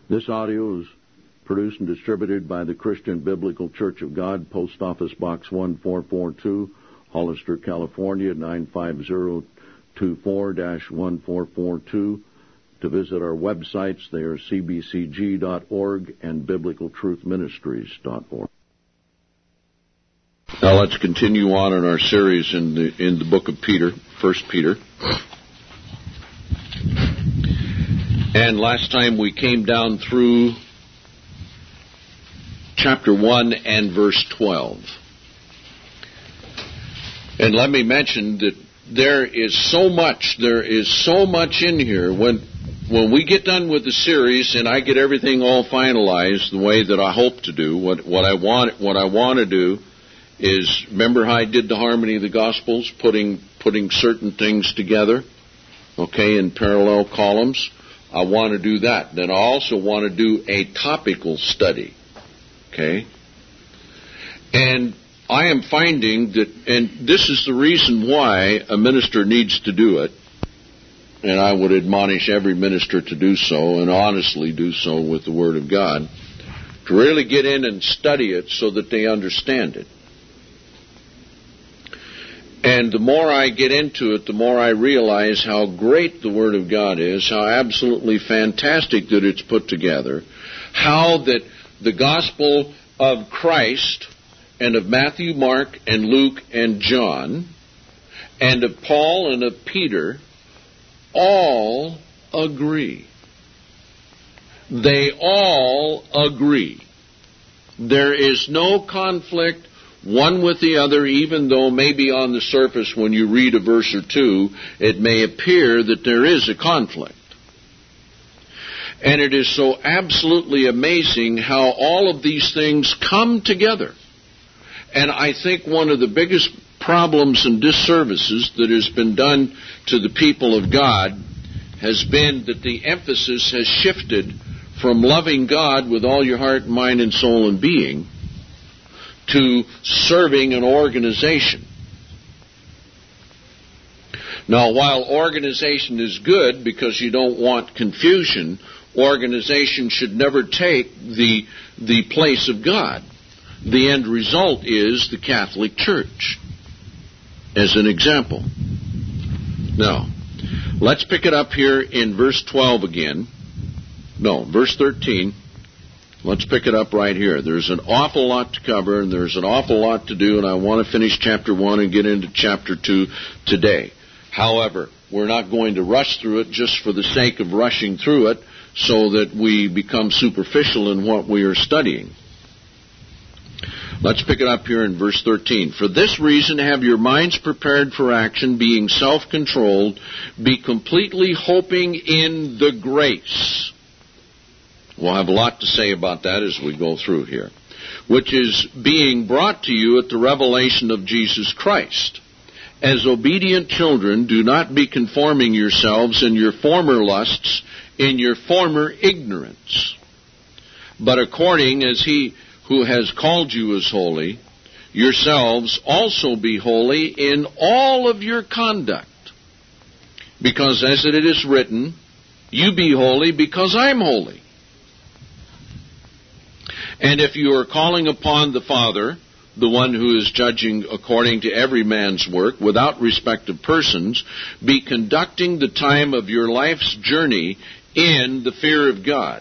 This audio is produced and distributed by the Christian Biblical Church of God, Post Office Box 1442, Hollister, California, 95024-1442. To visit our websites, they are cbcg.org and biblicaltruthministries.org. Now let's continue on in our series in the book of Peter, 1 Peter. And last time we came down through chapter 1 and verse 12. And let me mention that there is so much in here. When we get done with the series and I get everything all finalized the way that I hope to do, what I want to do is, remember how I did the harmony of the Gospels, putting certain things together, okay, in parallel columns? I want to do that. Then I also want to do a topical study, okay? And I am finding that, and this is the reason why a minister needs to do it, and I would admonish every minister to do so, and honestly do so with the Word of God, to really get in and study it so that they understand it. And the more I get into it, the more I realize how great the Word of God is, how absolutely fantastic that it's put together, how that the gospel of Christ and of Matthew, Mark, and Luke, and John, and of Paul and of Peter, all agree. They all agree. There is no conflict one with the other, even though maybe on the surface when you read a verse or two, it may appear that there is a conflict. And it is so absolutely amazing how all of these things come together. And I think one of the biggest problems and disservices that has been done to the people of God has been that the emphasis has shifted from loving God with all your heart, mind, and soul and being to serving an organization. Now, while organization is good because you don't want confusion, organization should never take the place of God. The end result is the Catholic Church, as an example. Now, let's pick it up here in verse 12 again. No, verse 13. Let's pick it up right here. There's an awful lot to cover, and there's an awful lot to do, and I want to finish chapter 1 and get into chapter 2 today. However, we're not going to rush through it just for the sake of rushing through it so that we become superficial in what we are studying. Let's pick it up here in verse 13. For this reason, have your minds prepared for action, being self-controlled, be completely hoping in the grace. We'll have a lot to say about that as we go through here, which is being brought to you at the revelation of Jesus Christ. As obedient children, do not be conforming yourselves in your former lusts, in your former ignorance, but according as He who has called you is holy, yourselves also be holy in all of your conduct. Because as it is written, you be holy because I'm holy. And if you are calling upon the Father, the one who is judging according to every man's work, without respect of persons, be conducting the time of your life's journey in the fear of God,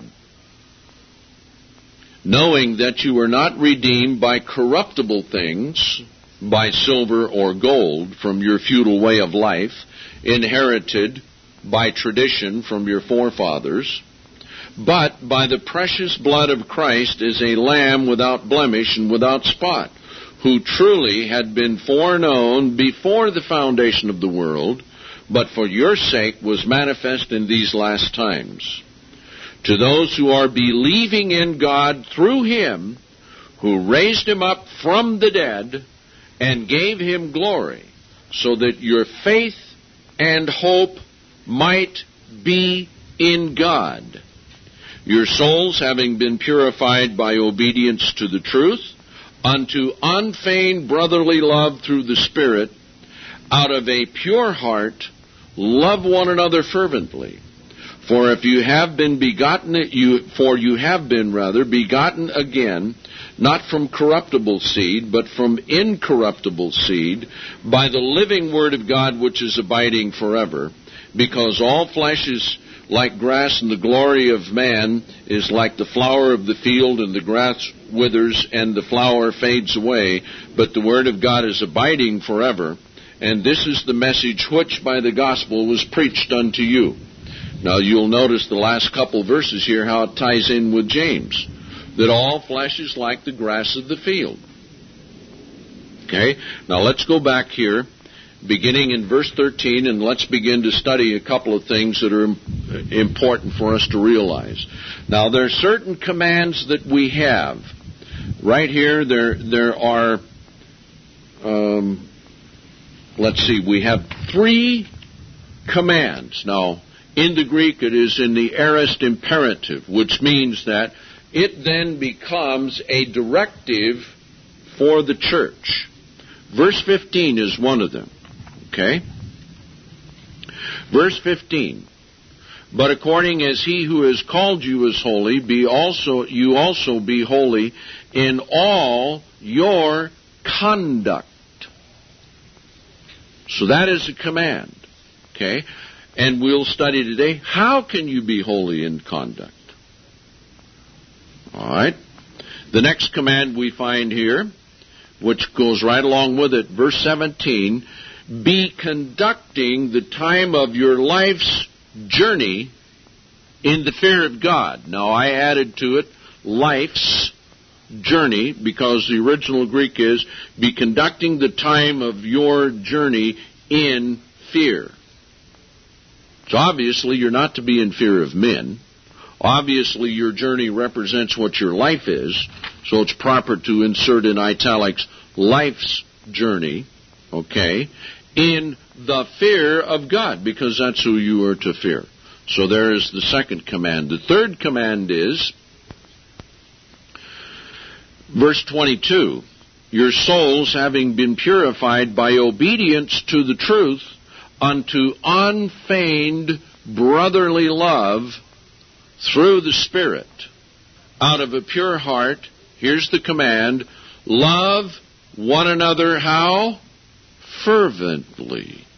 knowing that you are not redeemed by corruptible things, by silver or gold, from your futile way of life, inherited by tradition from your forefathers, but by the precious blood of Christ as a lamb without blemish and without spot, who truly had been foreknown before the foundation of the world, but for your sake was manifest in these last times. To those who are believing in God through Him, who raised Him up from the dead and gave Him glory, so that your faith and hope might be in God. Your souls having been purified by obedience to the truth, unto unfeigned brotherly love through the Spirit, out of a pure heart, love one another fervently, For you have been begotten again, not from corruptible seed, but from incorruptible seed, by the living word of God which is abiding forever. Because all flesh is like grass, and the glory of man is like the flower of the field, and the grass withers, and the flower fades away, but the word of God is abiding forever. And this is the message which by the gospel was preached unto you. Now you'll notice the last couple verses here, how it ties in with James, that all flesh is like the grass of the field. Okay, now let's go back here, beginning in verse 13, and let's begin to study a couple of things that are important for us to realize. Now, there are certain commands that we have. Right here, there are, we have 3 commands. Now, in the Greek, it is in the aorist imperative, which means that it then becomes a directive for the church. Verse 15 is one of them. Okay? Verse 15. But according as he who has called you is holy, you also be holy in all your conduct. So that is a command. Okay? And we'll study today, how can you be holy in conduct? All right. The next command we find here, which goes right along with it, verse 17, be conducting the time of your life's journey in the fear of God. Now, I added to it life's journey, because the original Greek is be conducting the time of your journey in fear. So obviously you're not to be in fear of men. Obviously your journey represents what your life is, so it's proper to insert in italics life's journey, okay, in the fear of God, because that's who you are to fear. So there is the second command. The third command is, verse 22, your souls having been purified by obedience to the truth unto unfeigned brotherly love through the Spirit, out of a pure heart, here's the command, love one another how? Fervently.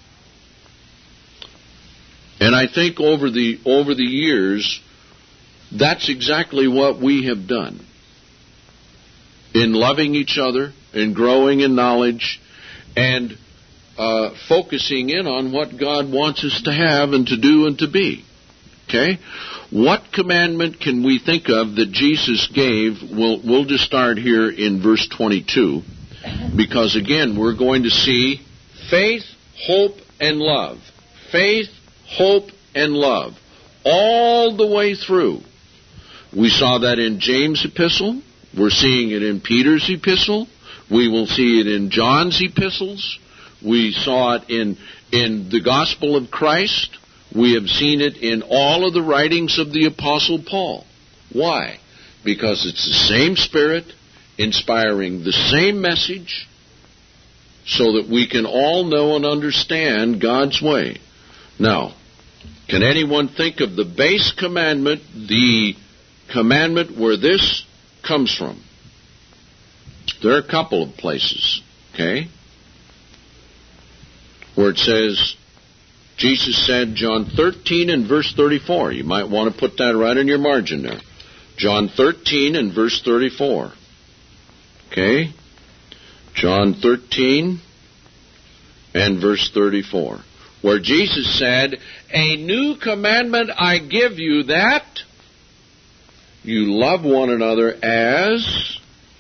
And I think over the years, that's exactly what we have done. In loving each other, in growing in knowledge, and focusing in on what God wants us to have and to do and to be. Okay? What commandment can we think of that Jesus gave? We'll just start here in verse 22, because again, we're going to see faith, hope, and love. Faith, hope, and love. All the way through. We saw that in James' epistle. We're seeing it in Peter's epistle. We will see it in John's epistles. We saw it in the gospel of Christ. We have seen it in all of the writings of the Apostle Paul. Why? Because it's the same Spirit inspiring the same message, so that we can all know and understand God's way. Now, can anyone think of the base commandment, the commandment where this comes from? There are a couple of places, okay, where it says, Jesus said, John 13 and verse 34. You might want to put that right in your margin there. John 13 and verse 34. Okay? John 13 and verse 34. Where Jesus said, a new commandment I give you, that you love one another as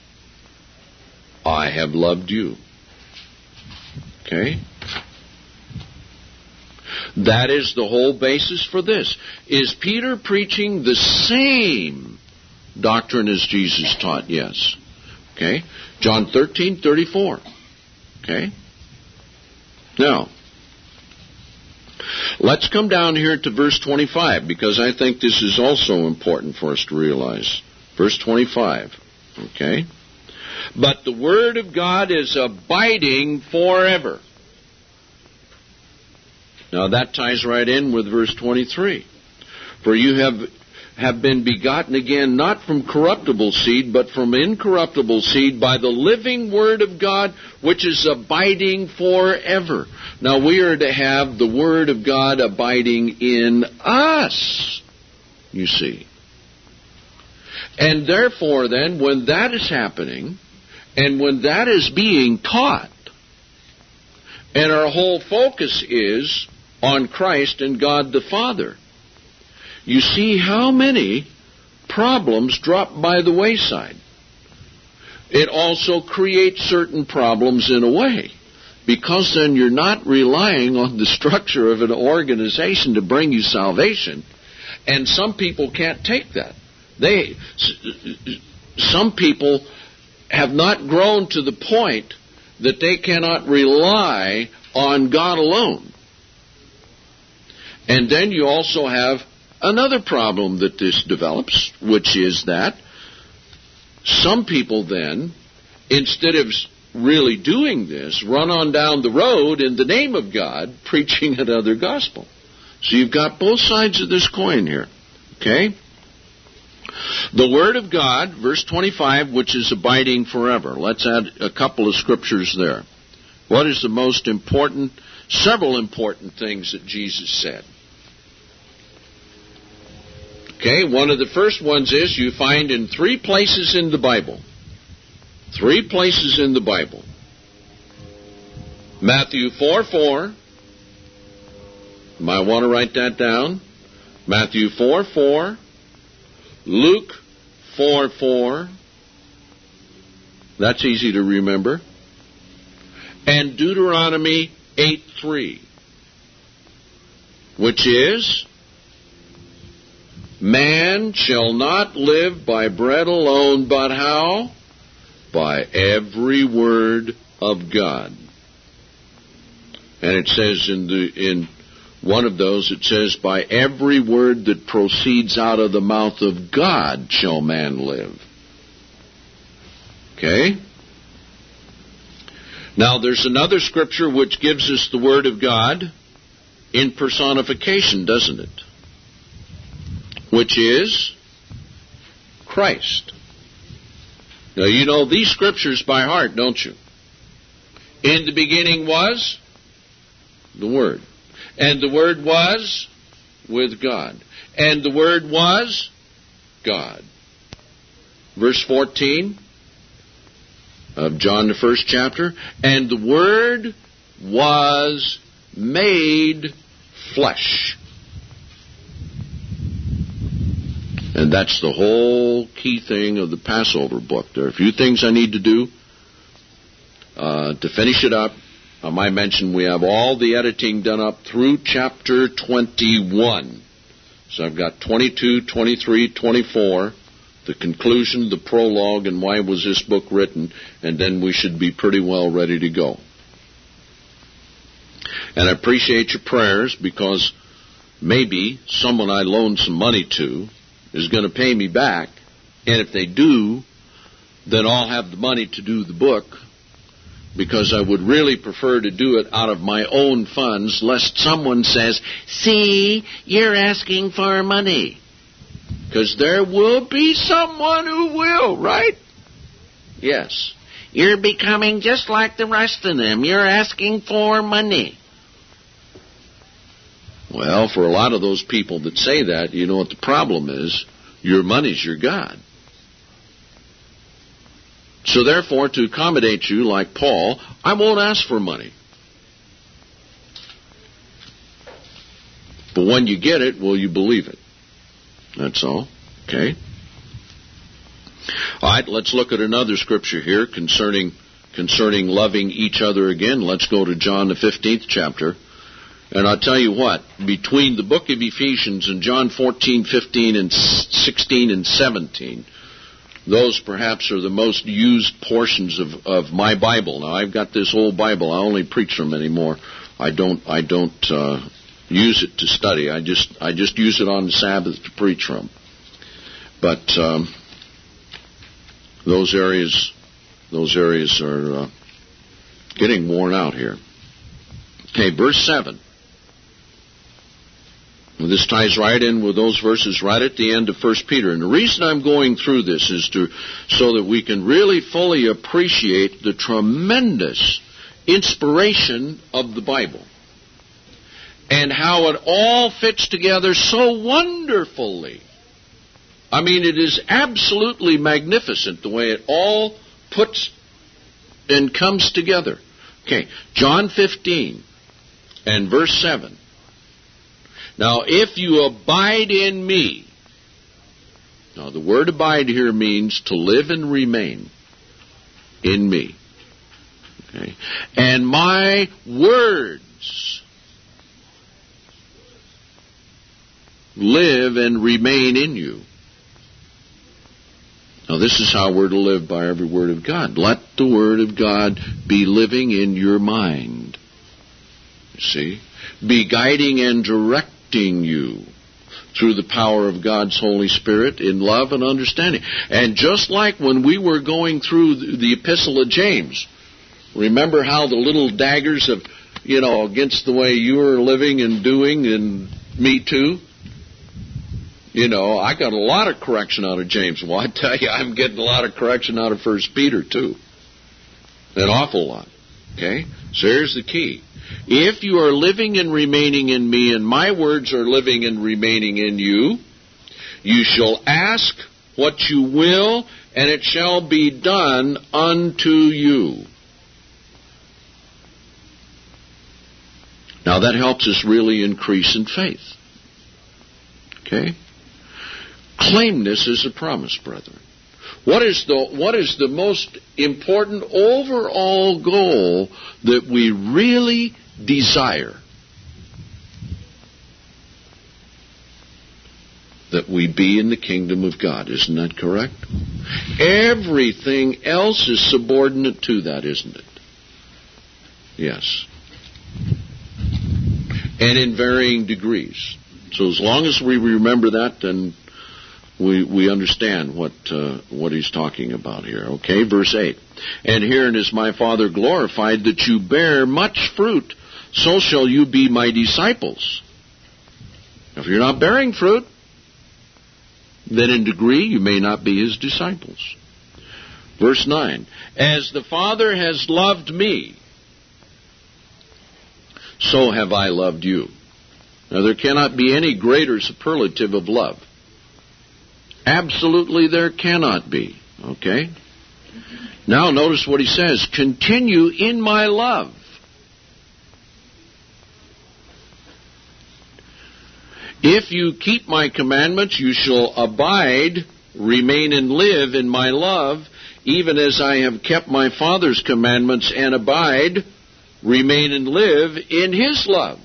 I have loved you. Okay? That is the whole basis for this. Is Peter preaching the same doctrine as Jesus taught? Yes. Okay? John 13:34. Okay? Now, let's come down here to verse 25, because I think this is also important for us to realize. Verse 25. Okay? But the Word of God is abiding forever. Now that ties right in with verse 23. For you have been begotten again, not from corruptible seed, but from incorruptible seed, by the living Word of God, which is abiding forever. Now we are to have the Word of God abiding in us, you see. And therefore then, when that is happening, and when that is being taught, and our whole focus is on Christ and God the Father, you see how many problems drop by the wayside. It also creates certain problems in a way, because then you're not relying on the structure of an organization to bring you salvation, and some people can't take that. Some people have not grown to the point that they cannot rely on God alone. And then you also have another problem that this develops, which is that some people then, instead of really doing this, run on down the road in the name of God, preaching another gospel. So you've got both sides of this coin here. Okay? The Word of God, verse 25, which is abiding forever. Let's add a couple of scriptures there. What is the most important, several important things that Jesus said? Okay, one of the first ones is you find in 3 places in the Bible. 3 places in the Bible. Matthew 4:4. You might want to write that down. Matthew 4:4. Luke 4:4. That's easy to remember. And Deuteronomy 8:3. Which is, man shall not live by bread alone, but how? By every word of God. And it says in one of those, it says, by every word that proceeds out of the mouth of God shall man live. Okay? Now there's another scripture which gives us the Word of God in personification, doesn't it? Which is Christ. Now you know these scriptures by heart, don't you? In the beginning was the Word. And the Word was with God. And the Word was God. Verse 14 of John, the 1st chapter. And the Word was made flesh. And that's the whole key thing of the Passover book. There are a few things I need to do to finish it up. I might mention we have all the editing done up through chapter 21. So I've got 22, 23, 24, the conclusion, the prologue, and why was this book written, and then we should be pretty well ready to go. And I appreciate your prayers, because maybe someone I loaned some money to is going to pay me back, and if they do, then I'll have the money to do the book, because I would really prefer to do it out of my own funds, lest someone says, see, you're asking for money. Because there will be someone who will, right? Yes. You're becoming just like the rest of them. You're asking for money. Well, for a lot of those people that say that, you know what the problem is? Your money's your God. So therefore, to accommodate you, like Paul, I won't ask for money. But when you get it, will you believe it? That's all. Okay? All right, let's look at another scripture here concerning loving each other again. Let's go to John the 15th chapter. And I'll tell you what, between the book of Ephesians and John 14, 15, and 16, and 17, those perhaps are the most used portions of my Bible. Now, I've got this old Bible. I only preach from anymore. I don't use it to study. I just use it on the Sabbath to preach from. But those areas are getting worn out here. Okay, verse 7. This ties right in with those verses right at the end of 1 Peter. And the reason I'm going through this is so that we can really fully appreciate the tremendous inspiration of the Bible and how it all fits together so wonderfully. I mean, it is absolutely magnificent the way it all puts and comes together. Okay, John 15 and verse 7. Now, if you abide in me, now the word abide here means to live and remain in me. Okay? And my words live and remain in you. Now, this is how we're to live by every word of God. Let the word of God be living in your mind. You see? Be guiding and directing you through the power of God's Holy Spirit in love and understanding. And just like when we were going through the Epistle of James, remember how the little daggers of, against the way you were living and doing, and me too? I got a lot of correction out of James. Well, I tell you, I'm getting a lot of correction out of 1 Peter too. An awful lot. Okay? So here's the key. If you are living and remaining in me, and my words are living and remaining in you, you shall ask what you will, and it shall be done unto you. Now that helps us really increase in faith. Okay? Claim this as a promise, brethren. What is the most important overall goal that we really desire? That we be in the kingdom of God. Isn't that correct? Everything else is subordinate to that, isn't it? Yes. And in varying degrees. So as long as we remember that, then we understand what he's talking about here. Okay, verse 8. And herein is my Father glorified, that you bear much fruit, so shall you be my disciples. If you're not bearing fruit, then in degree you may not be his disciples. Verse 9. As the Father has loved me, so have I loved you. Now there cannot be any greater superlative of love. Absolutely there cannot be. Okay? Now notice what he says. Continue in my love. If you keep my commandments, you shall abide, remain and live in my love, even as I have kept my Father's commandments and abide, remain and live in his love.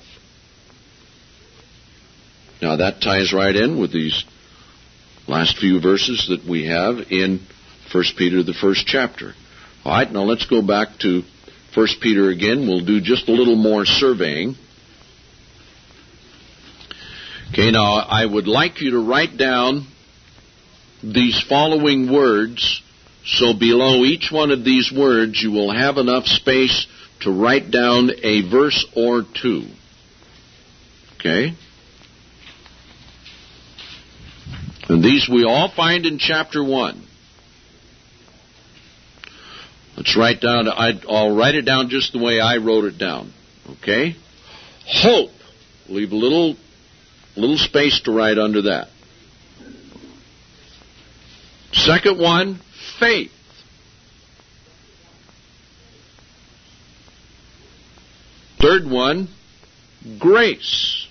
Now that ties right in with these last few verses that we have in 1 Peter, the first chapter. All right, now let's go back to 1 Peter again. We'll do just a little more surveying. Okay, now I would like you to write down these following words. So below each one of these words, you will have enough space to write down a verse or two. Okay? And these we all find in chapter 1. Let's write down, I'll write it down just the way I wrote it down. Okay? Hope. Leave a little space to write under that. Second one, faith. Third one, grace.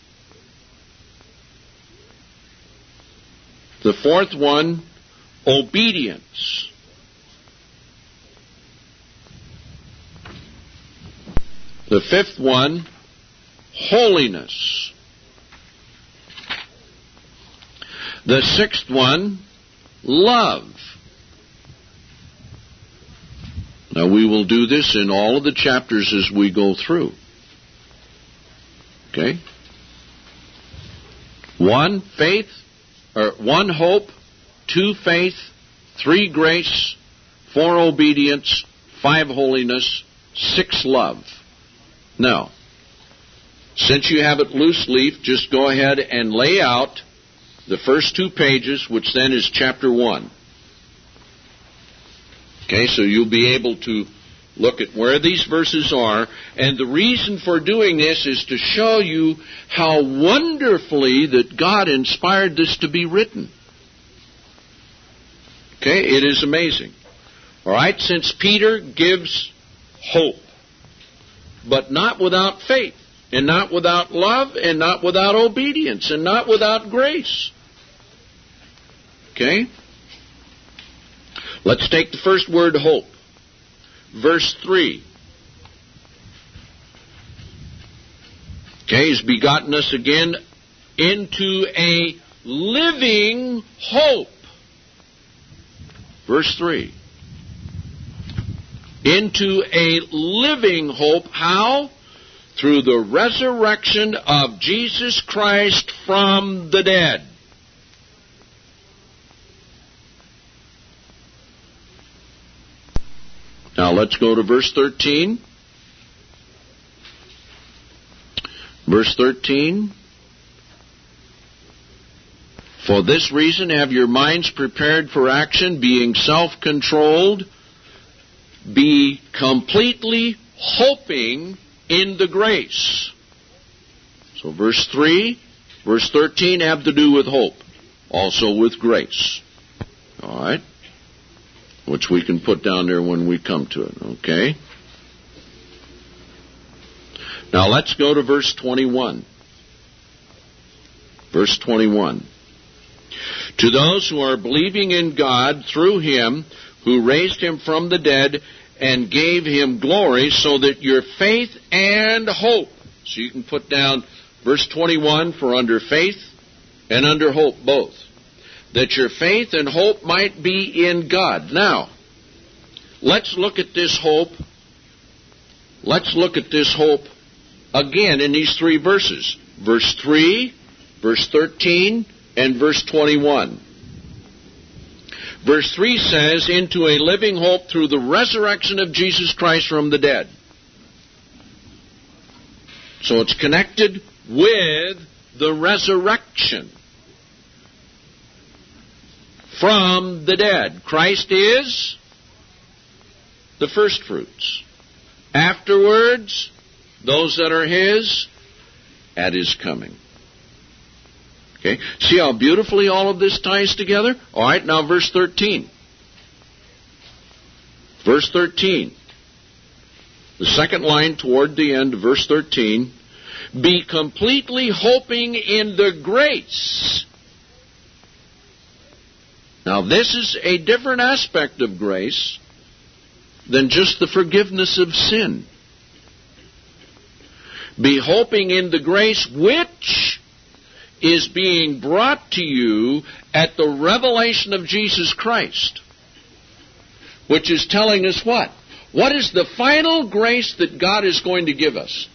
The fourth one, obedience. The fifth one, holiness. The sixth one, love. Now we will do this in all of the chapters as we go through. Okay? 1, faith, or 1, hope, 2, faith, 3, grace, 4, obedience, 5, holiness, 6, love. Now, Since you have it loose leaf, just go ahead and lay out the first 2 pages, which then is chapter 1. Okay, so you'll be able to look at where these verses are. And the reason for doing this is to show you how wonderfully that God inspired this to be written. Okay, it is amazing. All right, since Peter gives hope, but not without faith, and not without love, and not without obedience, and not without grace. Okay? Let's take the first word, hope. Verse 3. Okay, He's begotten us again into a living hope. Verse 3. Into a living hope. How? Through the resurrection of Jesus Christ from the dead. Now let's go to verse 13. Verse 13. For this reason have your minds prepared for action, being self-controlled, be completely hoping in the grace. So verse 3, verse 13 have to do with hope, also with grace. All right? Which we can put down there when we come to it, okay? Now let's go to verse 21. Verse 21. To those who are believing in God through Him, who raised Him from the dead and gave Him glory, so that your faith and hope, so you can put down verse 21 for under faith and under hope both, that your faith and hope might be in God. Now, let's look at this hope. Let's look at this hope again in these 3 verses. Verse 3, verse 13, and verse 21. Verse 3 says, into a living hope through the resurrection of Jesus Christ from the dead. So it's connected with the resurrection from the dead. Christ is the first fruits. Afterwards, those that are His at His coming. Okay, see how beautifully all of this ties together? All right, now verse 13. Verse 13. The second line toward the end of verse 13. Be completely hoping in the grace. Now this is a different aspect of grace than just the forgiveness of sin. Be hoping in the grace which is being brought to you at the revelation of Jesus Christ. Which is telling us what? What is the final grace that God is going to give us?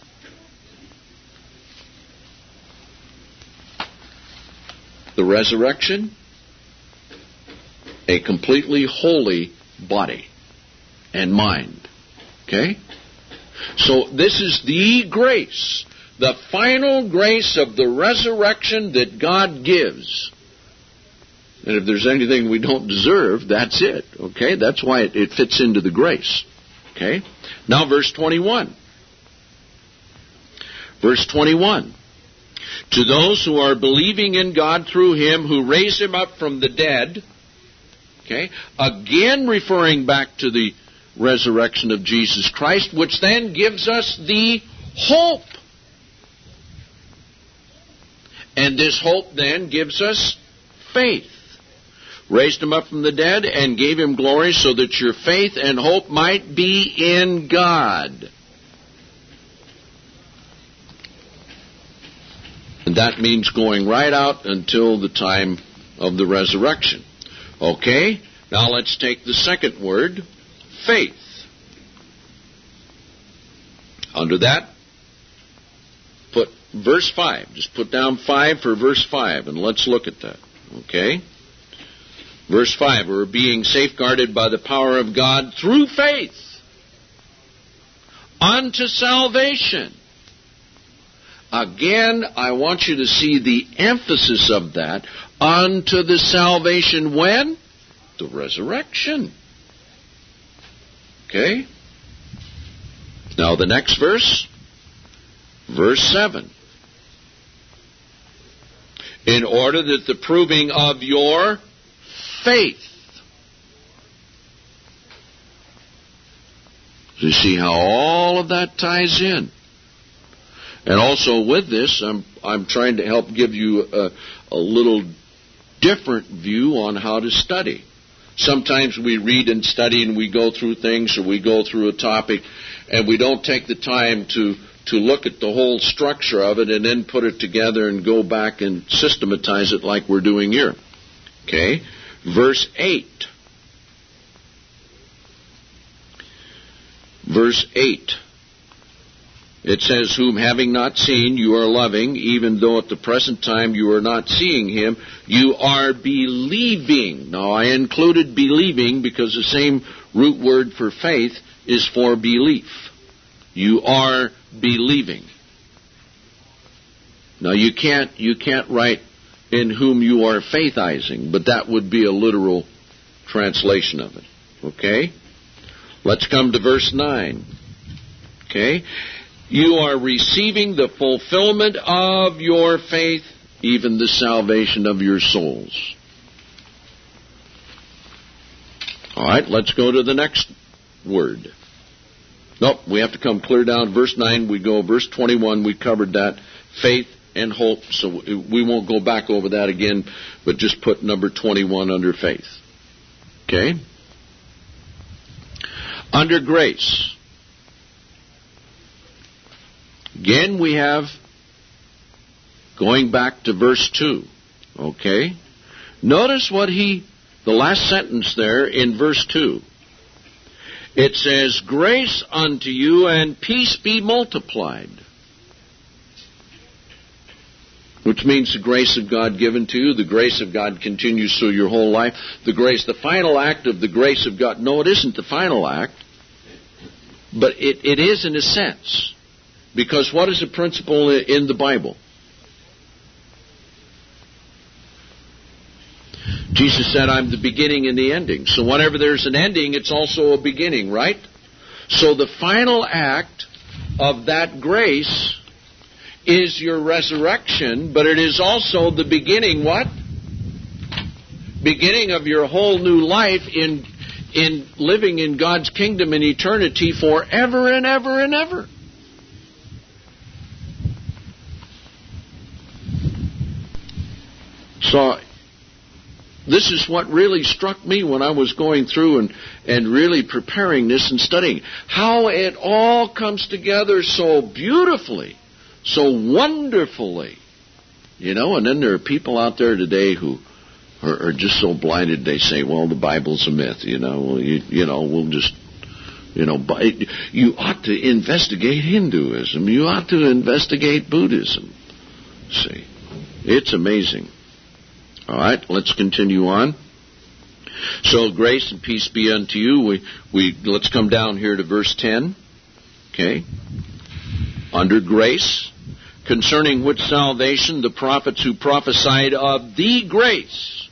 The resurrection, a completely holy body and mind. Okay? So this is the grace, the final grace of the resurrection that God gives. And if there's anything we don't deserve, that's it. Okay? That's why it fits into the grace. Okay? Now verse 21. Verse 21. To those who are believing in God through Him who raised Him up from the dead. Okay? Again referring back to the resurrection of Jesus Christ, which then gives us the hope. And this hope then gives us faith. Raised Him up from the dead and gave Him glory so that your faith and hope might be in God. And that means going right out until the time of the resurrection. Okay? Now let's take the second word, faith. Under that, put verse 5. Just put down 5 for verse 5, and let's look at that. Okay? Verse 5, we're being safeguarded by the power of God through faith unto salvation, again, I want you to see the emphasis of that unto the salvation when? The resurrection. Okay? Now the next verse, verse 7. In order that the proving of your faith. So you see how all of that ties in. And also with this, I'm trying to help give you a little different view on how to study. Sometimes we read and study and we go through things, or we go through a topic, and we don't take the time to look at the whole structure of it and then put it together and go back and systematize it like we're doing here. Okay? Verse 8. Verse 8. It says, whom having not seen you are loving, even though at the present time you are not seeing him, you are believing. Now I included believing because the same root word for faith is for belief. You are believing. Now you can't write in whom you are faithizing, but that would be a literal translation of it. Okay? Let's come to verse 9. Okay? You are receiving the fulfillment of your faith, even the salvation of your souls. All right, let's go to the next word. Nope, we have to come clear down to verse 9. We go verse 21. We covered that. Faith and hope. So we won't go back over that again, but just put number 21 under faith. Okay? Under grace. Again, we have, going back to verse 2, okay? Notice the last sentence there in verse 2. It says, grace unto you and peace be multiplied. Which means the grace of God given to you, the grace of God continues through your whole life. The final act of the grace of God, no, it isn't the final act, but it is in a sense. Because what is the principle in the Bible? Jesus said, I'm the beginning and the ending. So whenever there's an ending, it's also a beginning, right? So the final act of that grace is your resurrection, but it is also the beginning, what? Beginning of your whole new life in living in God's kingdom in eternity forever and ever and ever. So this is what really struck me when I was going through and really preparing this and studying. How it all comes together so beautifully, so wonderfully. You know, and then there are people out there today who are just so blinded they say, well, the Bible's a myth, you know, we'll just, you ought to investigate Hinduism. You ought to investigate Buddhism. See, it's amazing. All right, let's continue on. So grace and peace be unto you. Let's come down here to verse 10. Okay. Under grace, concerning which salvation the prophets who prophesied of the grace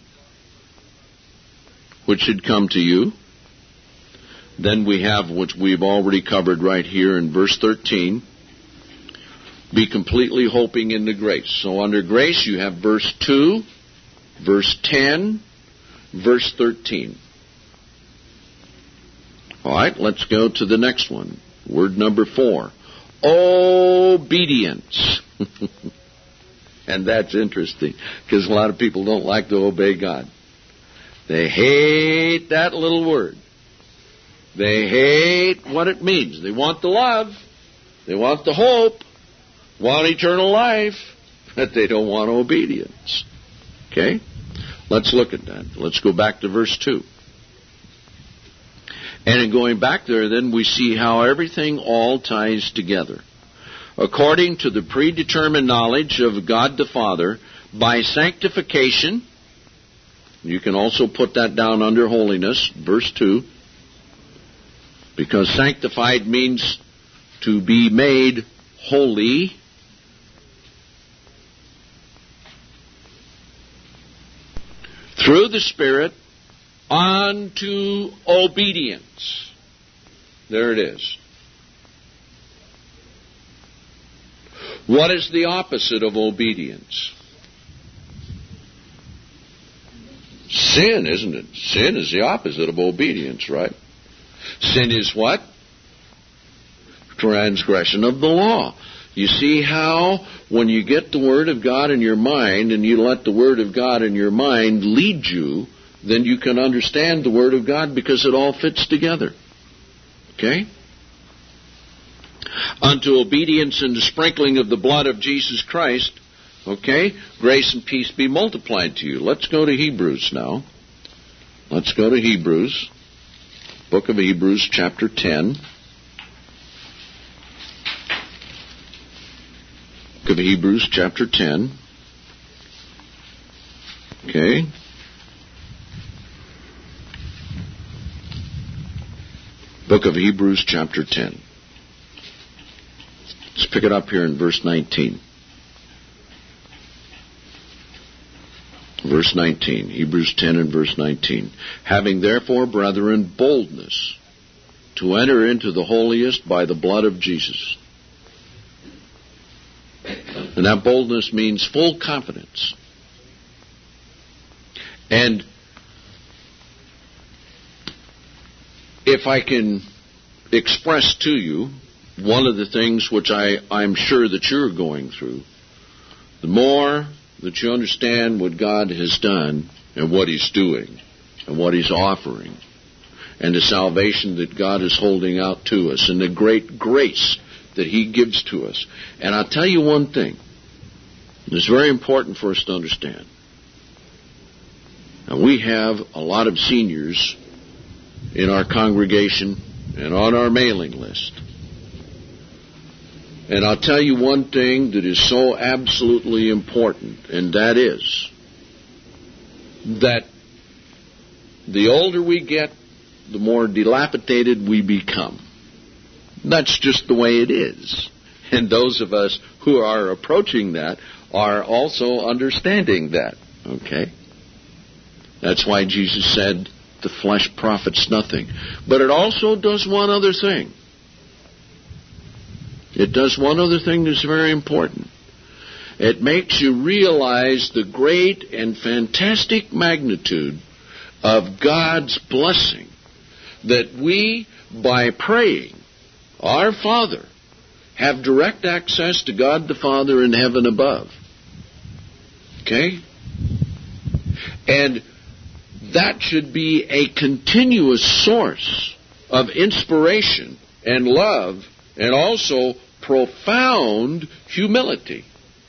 which should come to you. Then we have what we've already covered right here in verse 13. Be completely hoping in the grace. So under grace you have verse 2. Verse 10, verse 13. All right, let's go to the next one. Word number 4. Obedience. And that's interesting, because a lot of people don't like to obey God. They hate that little word. They hate what it means. They want the love. They want the hope. Want eternal life. But they don't want obedience. Okay? Let's look at that. Let's go back to verse 2. And in going back there, then we see how everything all ties together. According to the predetermined knowledge of God the Father, by sanctification, you can also put that down under holiness, verse 2, because sanctified means to be made holy. through the Spirit unto obedience. There it is. What is the opposite of obedience? Sin, isn't it? Sin is the opposite of obedience, right? Sin is what? Transgression of the law. You see how when you get the Word of God in your mind and you let the Word of God in your mind lead you, then you can understand the Word of God because it all fits together. Okay? Unto obedience and the sprinkling of the blood of Jesus Christ, okay, grace and peace be multiplied to you. Let's go to Hebrews now. Let's go to Hebrews. Book of Hebrews, chapter 10. Book of Hebrews, chapter 10. Okay. Book of Hebrews, chapter 10. Let's pick it up here in verse 19. Verse 19. Hebrews 10 and verse 19. Having therefore, brethren, boldness to enter into the holiest by the blood of Jesus. And that boldness means full confidence. And if I can express to you one of the things which I'm sure that you're going through, the more that you understand what God has done and what He's doing and what He's offering and the salvation that God is holding out to us and the great grace that He gives to us. And I'll tell you one thing. It's very important for us to understand. Now, we have a lot of seniors in our congregation and on our mailing list. And I'll tell you one thing that is so absolutely important, and that is that the older we get, the more dilapidated we become. That's just the way it is. And those of us who are approaching that are also understanding that. Okay? That's why Jesus said, the flesh profits nothing. But it also does one other thing. It does one other thing that's very important. It makes you realize the great and fantastic magnitude of God's blessing that we, by praying, Our Father, have direct access to God the Father in heaven above. Okay? And that should be a continuous source of inspiration and love and also profound humility.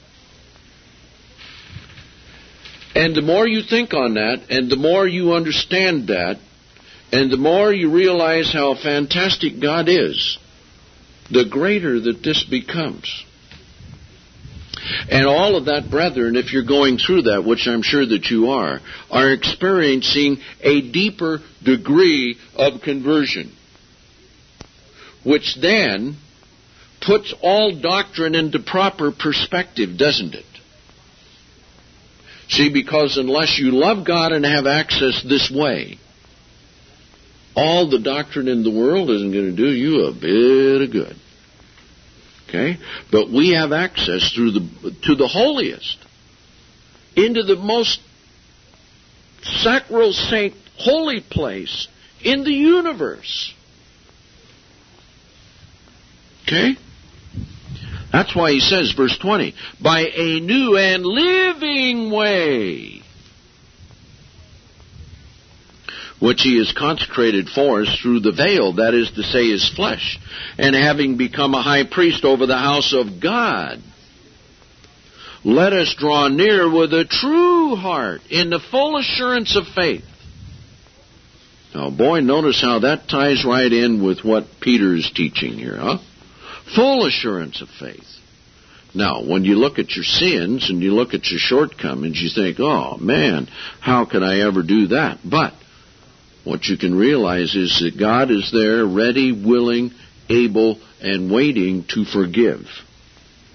And the more you think on that, and the more you understand that, and the more you realize how fantastic God is, the greater that this becomes. And all of that, brethren, if you're going through that, which I'm sure that you are experiencing a deeper degree of conversion, which then puts all doctrine into proper perspective, doesn't it? See, because unless you love God and have access this way, all the doctrine in the world isn't going to do you a bit of good. Okay? But we have access to the holiest, into the most sacrosanct holy place in the universe. Okay? That's why he says, verse 20, by a new and living way, which he has consecrated for us through the veil, that is to say, his flesh, and having become a high priest over the house of God, let us draw near with a true heart in the full assurance of faith. Now, boy, notice how that ties right in with what Peter is teaching here, huh? Full assurance of faith. Now, when you look at your sins and you look at your shortcomings, you think, oh, man, how could I ever do that? But what you can realize is that God is there, ready, willing, able, and waiting to forgive.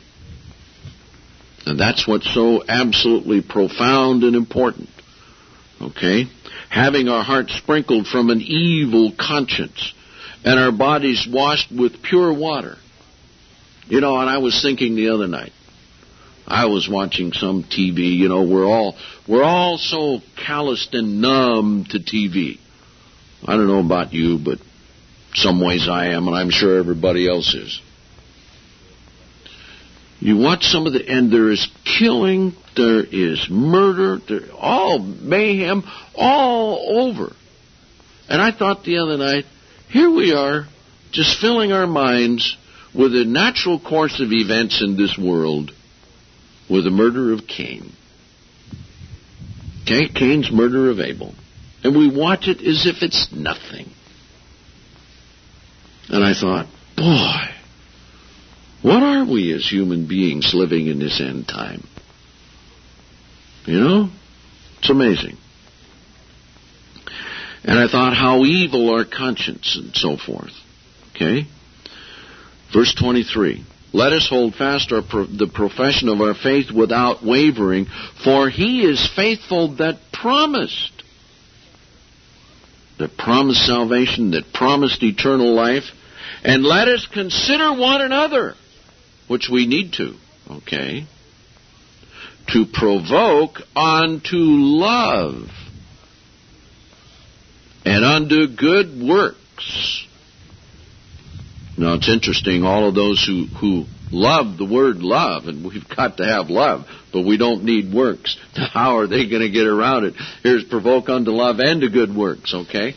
And that's what's so absolutely profound and important. Okay? Having our hearts sprinkled from an evil conscience and our bodies washed with pure water. You know, and I was thinking the other night, I was watching some TV, you know, we're all so calloused and numb to TV. I don't know about you, but some ways I am, and I'm sure everybody else is. You watch some of the, and there is killing, there is murder, there all mayhem all over. And I thought the other night, here we are, just filling our minds with the natural course of events in this world, with the murder of Cain. Okay, Cain's murder of Abel. And we watch it as if it's nothing. And I thought, boy, what are we as human beings living in this end time? You know? It's amazing. And I thought how evil our conscience and so forth. Okay? Verse 23. Let us hold fast the profession of our faith without wavering, for he is faithful that promised. That promised salvation, that promised eternal life. And let us consider one another, which we need to, okay, to provoke unto love and unto good works. Now, it's interesting, all of those who love the word love, and we've got to have love, but we don't need works. How are they going to get around it? Here's provoke unto love and to good works, okay?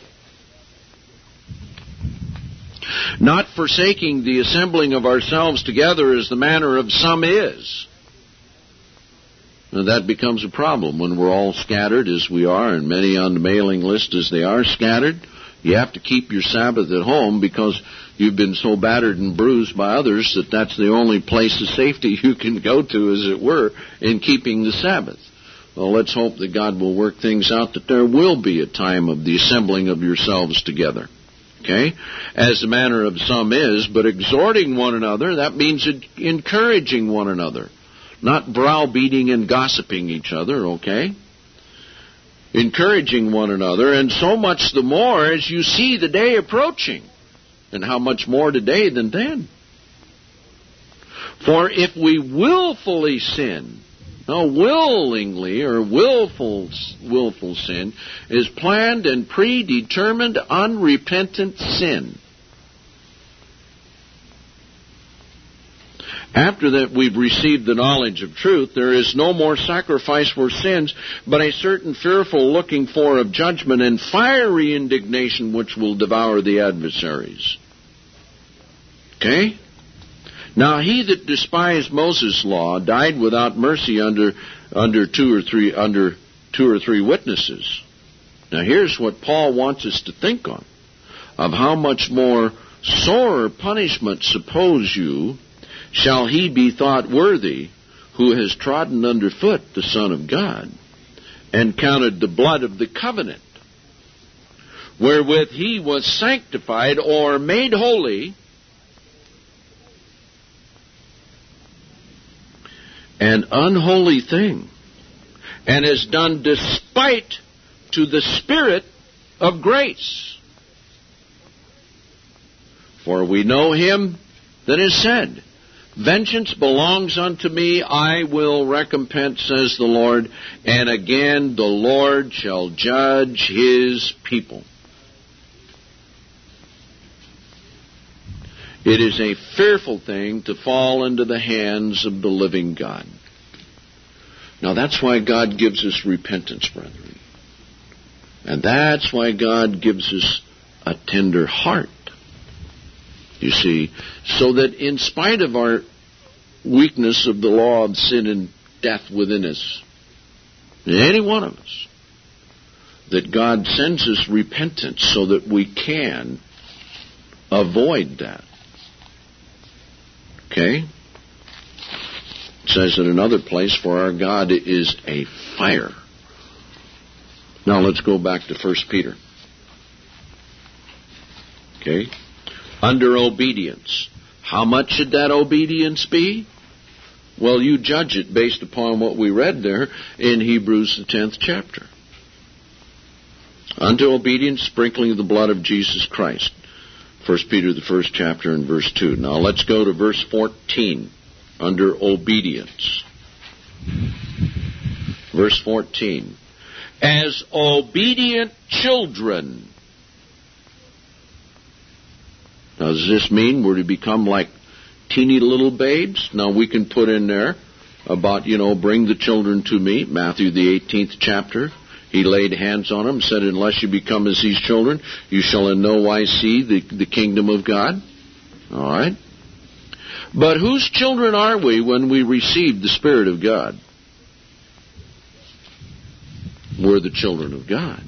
Not forsaking the assembling of ourselves together as the manner of some is. Now that becomes a problem when we're all scattered as we are, and many on the mailing list as they are scattered. You have to keep your Sabbath at home because you've been so battered and bruised by others that that's the only place of safety you can go to, as it were, in keeping the Sabbath. Well, let's hope that God will work things out, that there will be a time of the assembling of yourselves together. Okay? As the manner of some is, but exhorting one another, that means encouraging one another. Not browbeating and gossiping each other, okay? Encouraging one another, and so much the more as you see the day approaching. And how much more today than then? For if we willfully sin, willingly or willful sin is planned and predetermined unrepentant sin. After that we've received the knowledge of truth, there is no more sacrifice for sins, but a certain fearful looking for of judgment and fiery indignation which will devour the adversaries. Okay? Now he that despised Moses' law died without mercy under two or three witnesses. Now here's what Paul wants us to think on. Of how much more sore punishment, suppose you, shall he be thought worthy who has trodden under foot the Son of God, and counted the blood of the covenant, wherewith he was sanctified or made holy, an unholy thing, and has done despite to the Spirit of grace. For we know him that is said, vengeance belongs unto me, I will recompense, says the Lord, and again the Lord shall judge his people. It is a fearful thing to fall into the hands of the living God. Now that's why God gives us repentance, brethren. And that's why God gives us a tender heart. You see, so that in spite of our weakness of the law of sin and death within us, any one of us, that God sends us repentance so that we can avoid that. Okay? It says in another place, for our God is a fire. Now let's go back to 1 Peter. Okay? Under obedience. How much should that obedience be? Well, you judge it based upon what we read there in Hebrews the 10th chapter. Unto obedience, sprinkling of the blood of Jesus Christ. 1 Peter, the first chapter, and verse 2. Now let's go to verse 14, under obedience. Verse 14. As obedient children. Now, does this mean we're to become like teeny little babes? Now, we can put in there about, bring the children to me, Matthew the 18th chapter. He laid hands on them and said, unless you become as these children, you shall in no wise see the kingdom of God. All right? But whose children are we when we receive the Spirit of God? We're the children of God.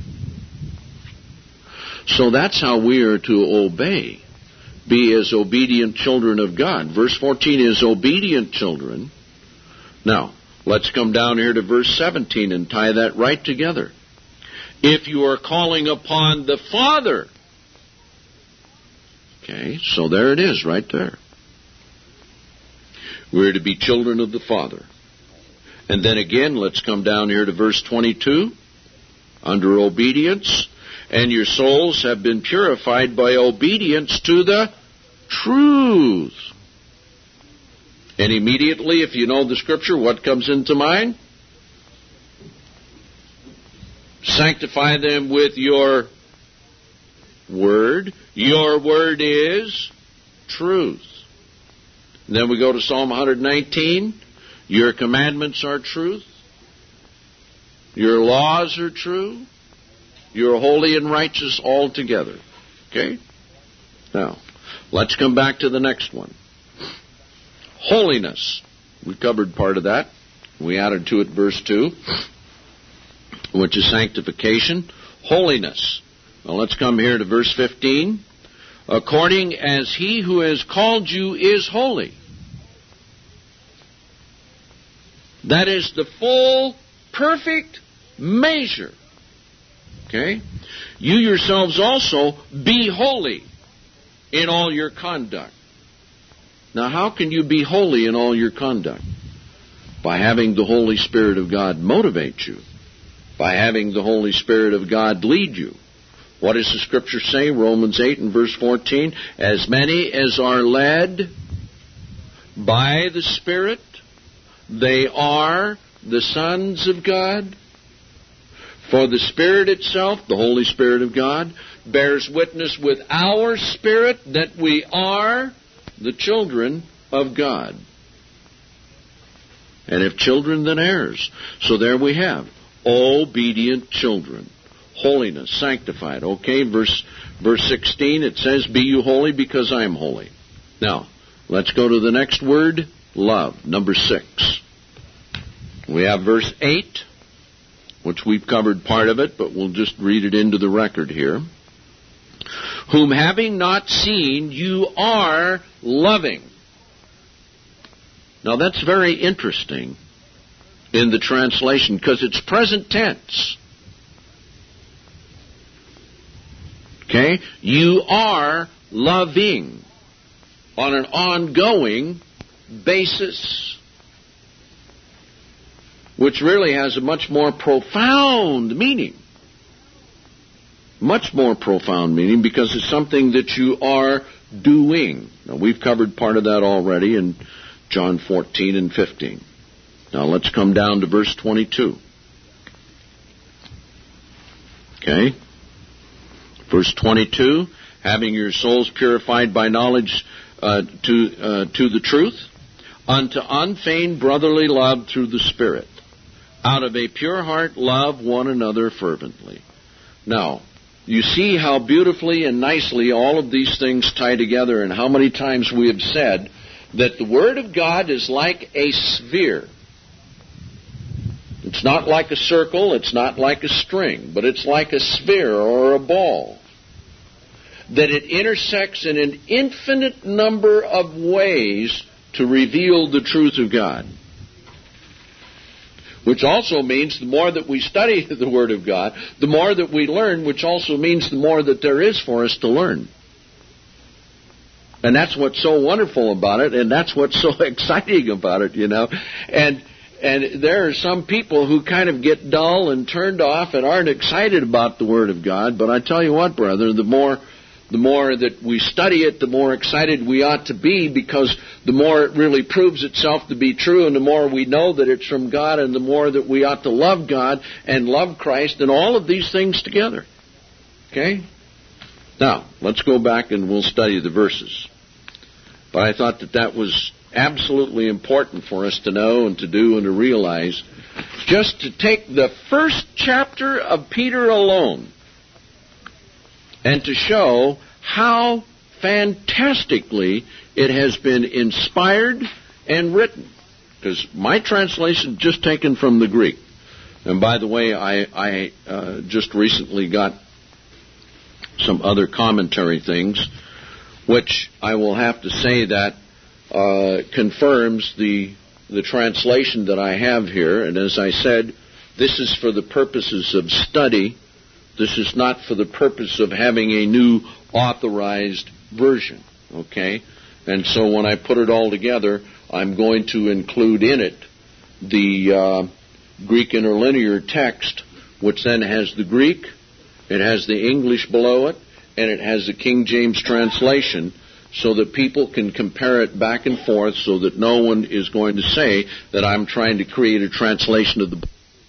So that's how we are to obey. Be as obedient children of God. Verse 14 is obedient children. Now, let's come down here to verse 17 and tie that right together. If you are calling upon the Father. Okay, so there it is right there. We're to be children of the Father. And then again, let's come down here to verse 22. Under obedience. And your souls have been purified by obedience to the truth. And immediately, if you know the Scripture, what comes into mind? Sanctify them with your word. Your word is truth. And then we go to Psalm 119. Your commandments are truth. Your laws are true. You're holy and righteous altogether. Okay? Now, let's come back to the next one. Holiness. We covered part of that. We added to it verse 2, which is sanctification. Holiness. Now let's come here to verse 15. According as he who has called you is holy. That is the full, perfect measure. Okay? You yourselves also be holy in all your conduct. Now, how can you be holy in all your conduct? By having the Holy Spirit of God motivate you. By having the Holy Spirit of God lead you. What does the Scripture say? Romans 8 and verse 14. As many as are led by the Spirit, they are the sons of God. For the Spirit itself, the Holy Spirit of God, bears witness with our spirit that we are the children of God. And if children, then heirs. So there we have obedient children. Holiness, sanctified. Okay, verse 16, it says, be you holy because I am holy. Now, let's go to the next word, love, number 6. We have verse 8, which we've covered part of it, but we'll just read it into the record here. Whom having not seen, you are loving. Now that's very interesting in the translation because it's present tense. Okay? You are loving on an ongoing basis, which really has a much more profound meaning. Much more profound meaning because it's something that you are doing. Now, we've covered part of that already in John 14 and 15. Now, let's come down to verse 22. Okay? Verse 22, having your souls purified by knowledge to the truth, unto unfeigned brotherly love through the Spirit. Out of a pure heart, love one another fervently. Now, you see how beautifully and nicely all of these things tie together and how many times we have said that the Word of God is like a sphere. It's not like a circle, it's not like a string, but it's like a sphere or a ball. That it intersects in an infinite number of ways to reveal the truth of God. Which also means the more that we study the Word of God, the more that we learn, which also means the more that there is for us to learn. And that's what's so wonderful about it, and that's what's so exciting about it, you know. And And there are some people who kind of get dull and turned off and aren't excited about the Word of God. But I tell you what, brother, the more that we study it, the more excited we ought to be, because the more it really proves itself to be true, and the more we know that it's from God, and the more that we ought to love God and love Christ and all of these things together. Okay? Now, let's go back and we'll study the verses. But I thought that was absolutely important for us to know and to do and to realize, just to take the first chapter of Peter alone and to show how fantastically it has been inspired and written. Because my translation is just taken from the Greek. And by the way, I just recently got some other commentary things, which I will have to say that confirms the translation that I have here. And as I said, this is for the purposes of study. This is not for the purpose of having a new authorized version. Okay? And so when I put it all together, I'm going to include in it the Greek interlinear text, which then has the Greek, it has the English below it, and it has the King James translation, so that people can compare it back and forth, so that no one is going to say that I'm trying to create a translation of the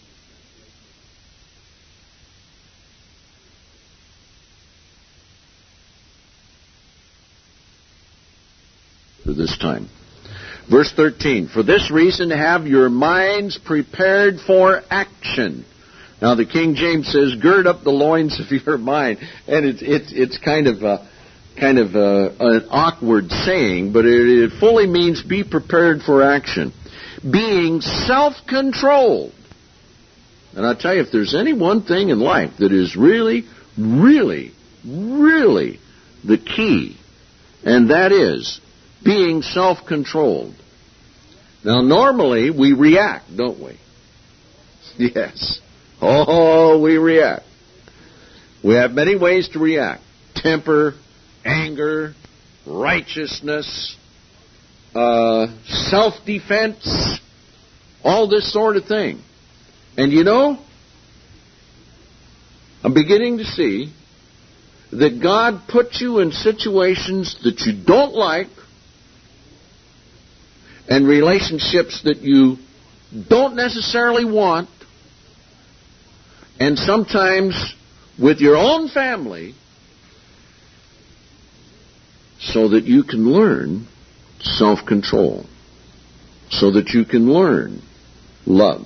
for this time. Verse 13, for this reason have your minds prepared for action. Now the King James says, gird up the loins of your mind. And it's kind of an awkward saying, but it fully means be prepared for action. Being self-controlled. And I tell you, if there's any one thing in life that is really, really, really the key, and that is being self-controlled. Now, normally we react, don't we? Yes. Oh, we react. We have many ways to react. Temper, anger, righteousness, self-defense, all this sort of thing. And you know, I'm beginning to see that God puts you in situations that you don't like, and relationships that you don't necessarily want, and sometimes with your own family, so that you can learn self-control, so that you can learn love.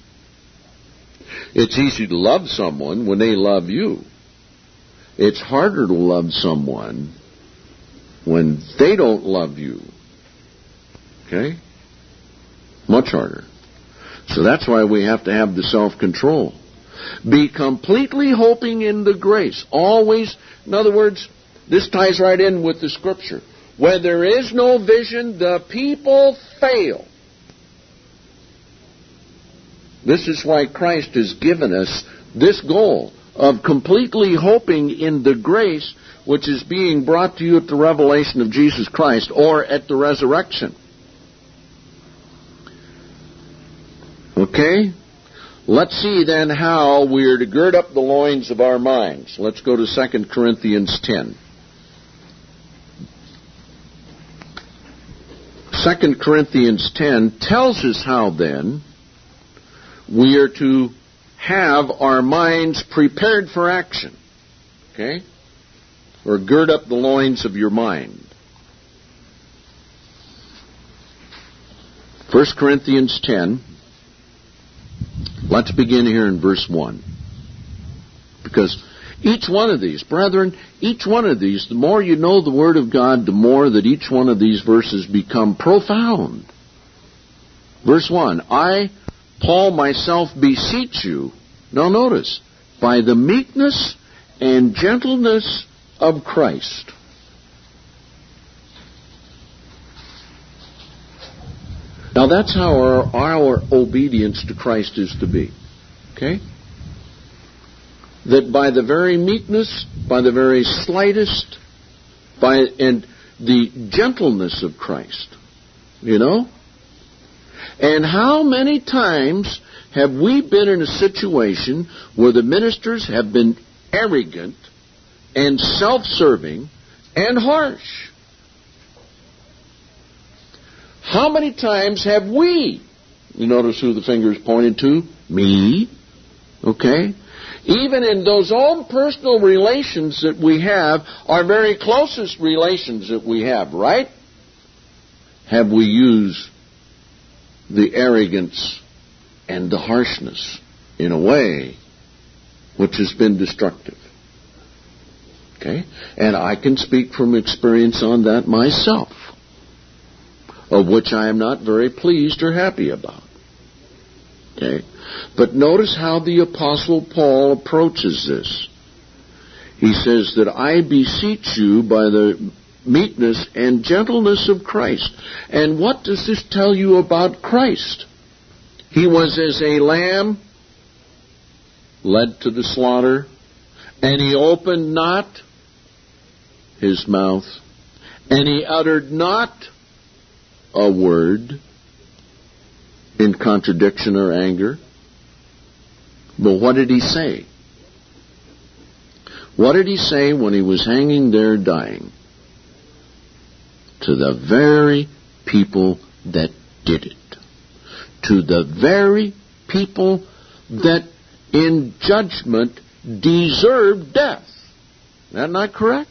It's easy to love someone when they love you. It's harder to love someone when they don't love you. Okay? Much harder. So that's why we have to have the self-control. Be completely hoping in the grace. Always, in other words, this ties right in with the Scripture. Where there is no vision, the people fail. This is why Christ has given us this goal of completely hoping in the grace which is being brought to you at the revelation of Jesus Christ or at the resurrection. Okay? Let's see then how we are to gird up the loins of our minds. Let's go to 2 Corinthians 10. 2 Corinthians 10 tells us how then we are to have our minds prepared for action. Okay? Or gird up the loins of your mind. 1 Corinthians 10. Let's begin here in verse 1. Because each one of these, brethren, each one of these, the more you know the Word of God, the more that each one of these verses become profound. Verse 1, I, Paul, myself beseech you, now notice, by the meekness and gentleness of Christ. Now that's how our obedience to Christ is to be. Okay? That by the very meekness, by the very slightest, and the gentleness of Christ, you know? And how many times have we been in a situation where the ministers have been arrogant and self-serving and harsh? How many times have we, you notice who the finger is pointed to? Me. Okay? Even in those own personal relations that we have, our very closest relations that we have, right? Have we used the arrogance and the harshness in a way which has been destructive? Okay? And I can speak from experience on that myself, of which I am not very pleased or happy about. Okay? But notice how the Apostle Paul approaches this. He says that I beseech you by the meekness and gentleness of Christ. And what does this tell you about Christ? He was as a lamb led to the slaughter, and he opened not his mouth, and he uttered not a word in contradiction or anger. But what did he say? What did he say when he was hanging there dying? To the very people that did it. To the very people that in judgment deserved death. Is that not correct?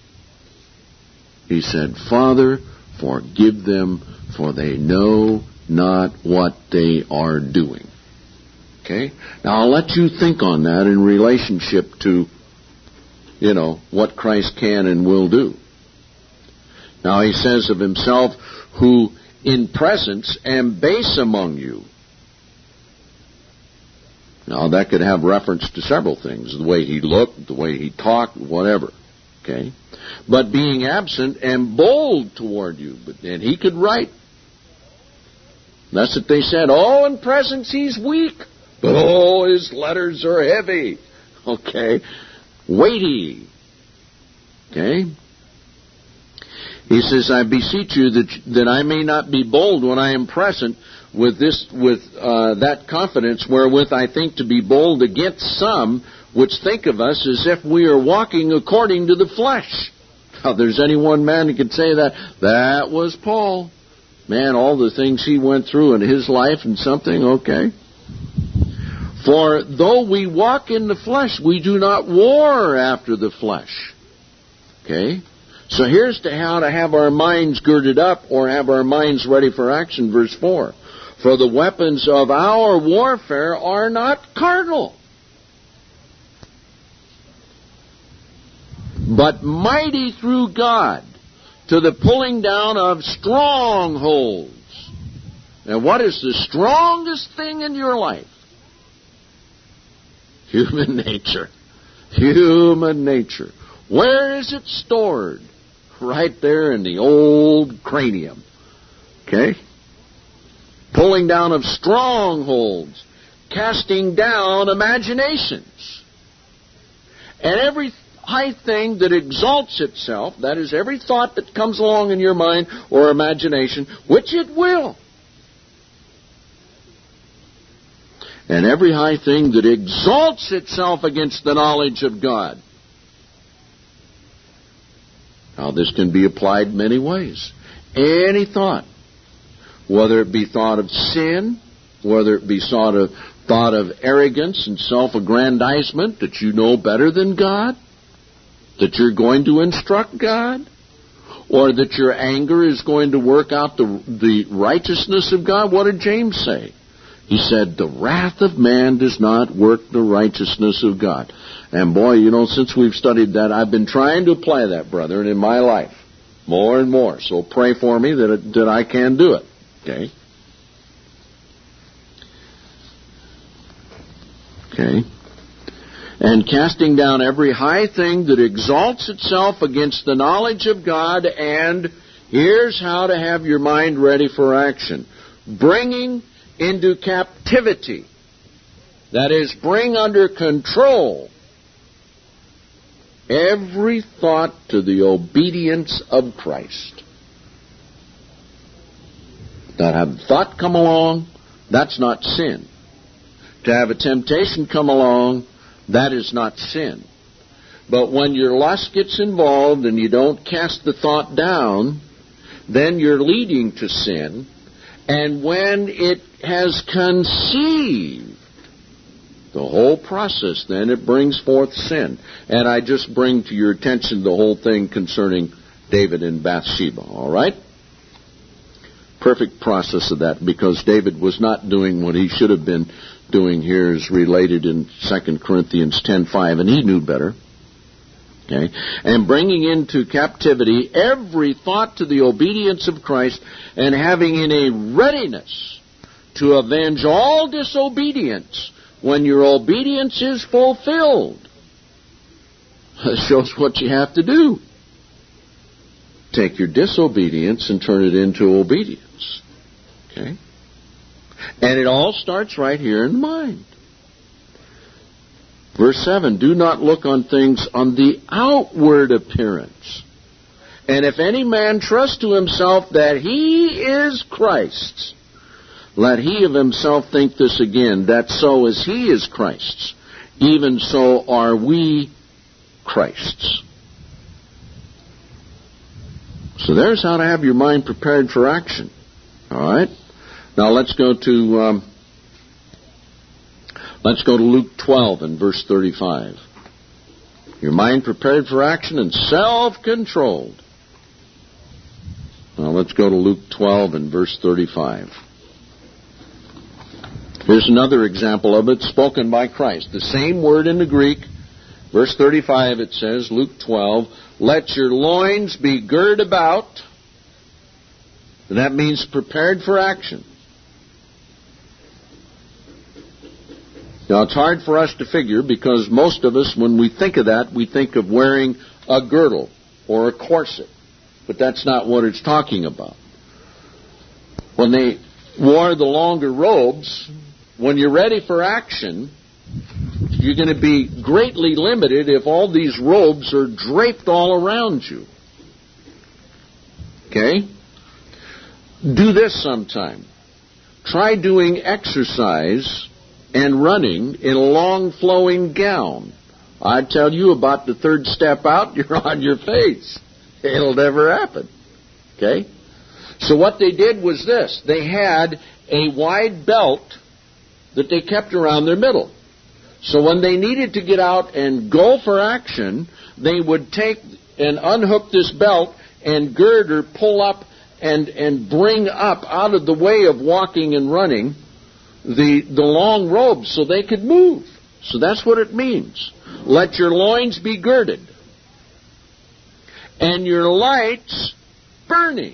He said, Father, forgive them, for they know not what they are doing. Okay? Now I'll let you think on that in relationship to, what Christ can and will do. Now he says of himself, who in presence am base among you. Now that could have reference to several things. The way he looked, the way he talked, whatever. Okay? But being absent am bold toward you. And he could write. That's what they said. Oh, in presence he's weak. But oh, his letters are heavy. Okay? Weighty. Okay? He says, I beseech you that I may not be bold when I am present with that confidence wherewith I think to be bold against some which think of us as if we are walking according to the flesh. Now, there's any one man who could say that. That was Paul. Man, all the things he went through in his life and something, okay. For though we walk in the flesh, we do not war after the flesh. Okay? So here's how to have our minds girded up or have our minds ready for action, verse 4. For the weapons of our warfare are not carnal, but mighty through God to the pulling down of strongholds. Now, what is the strongest thing in your life? Human nature. Human nature. Where is it stored? Right there in the old cranium. Okay? Pulling down of strongholds. Casting down imaginations. And every high thing that exalts itself, that is every thought that comes along in your mind or imagination, which it will. And every high thing that exalts itself against the knowledge of God. Now, this can be applied many ways. Any thought, whether it be thought of sin, whether it be thought of arrogance and self-aggrandizement, that you know better than God, that you're going to instruct God, or that your anger is going to work out the righteousness of God. What did James say? He said, the wrath of man does not work the righteousness of God. And boy, since we've studied that, I've been trying to apply that, brethren, in my life. More and more. So pray for me that I can do it. Okay? Okay? And casting down every high thing that exalts itself against the knowledge of God, and here's how to have your mind ready for action. Bringing into captivity. That is, bring under control every thought to the obedience of Christ. To have a thought come along, that's not sin. To have a temptation come along, that is not sin. But when your lust gets involved and you don't cast the thought down, then you're leading to sin. And when it has conceived, the whole process, then it brings forth sin. And I just bring to your attention the whole thing concerning David and Bathsheba, all right? Perfect process of that, because David was not doing what he should have been doing here, is related in 2 Corinthians 10:5, and he knew better. Okay? And bringing into captivity every thought to the obedience of Christ, and having in a readiness to avenge all disobedience when your obedience is fulfilled. That shows what you have to do. Take your disobedience and turn it into obedience. Okay? And it all starts right here in the mind. Verse 7, do not look on things on the outward appearance. And if any man trust to himself that he is Christ's, let he of himself think this again, that so as he is Christ's, even so are we Christ's. So there's how to have your mind prepared for action. All right? Now let's go to Luke 12 and verse 35. Your mind prepared for action and self-controlled. Now let's go to Luke 12 and verse 35. Here's another example of it spoken by Christ. The same word in the Greek. Verse 35 it says, Luke 12, let your loins be girt about. And that means prepared for action. Now, it's hard for us to figure because most of us, when we think of that, we think of wearing a girdle or a corset. But that's not what it's talking about. When they wore the longer robes, when you're ready for action, you're going to be greatly limited if all these robes are draped all around you. Okay? Do this sometime. Try doing exercise and running in a long flowing gown. I tell you, about the third step out, you're on your face. It'll never happen. Okay? So what they did was this. They had a wide belt that they kept around their middle. So when they needed to get out and go for action, they would take and unhook this belt and gird or pull up and bring up out of the way of walking and running the long robes so they could move. So that's what it means. Let your loins be girded and your lights burning.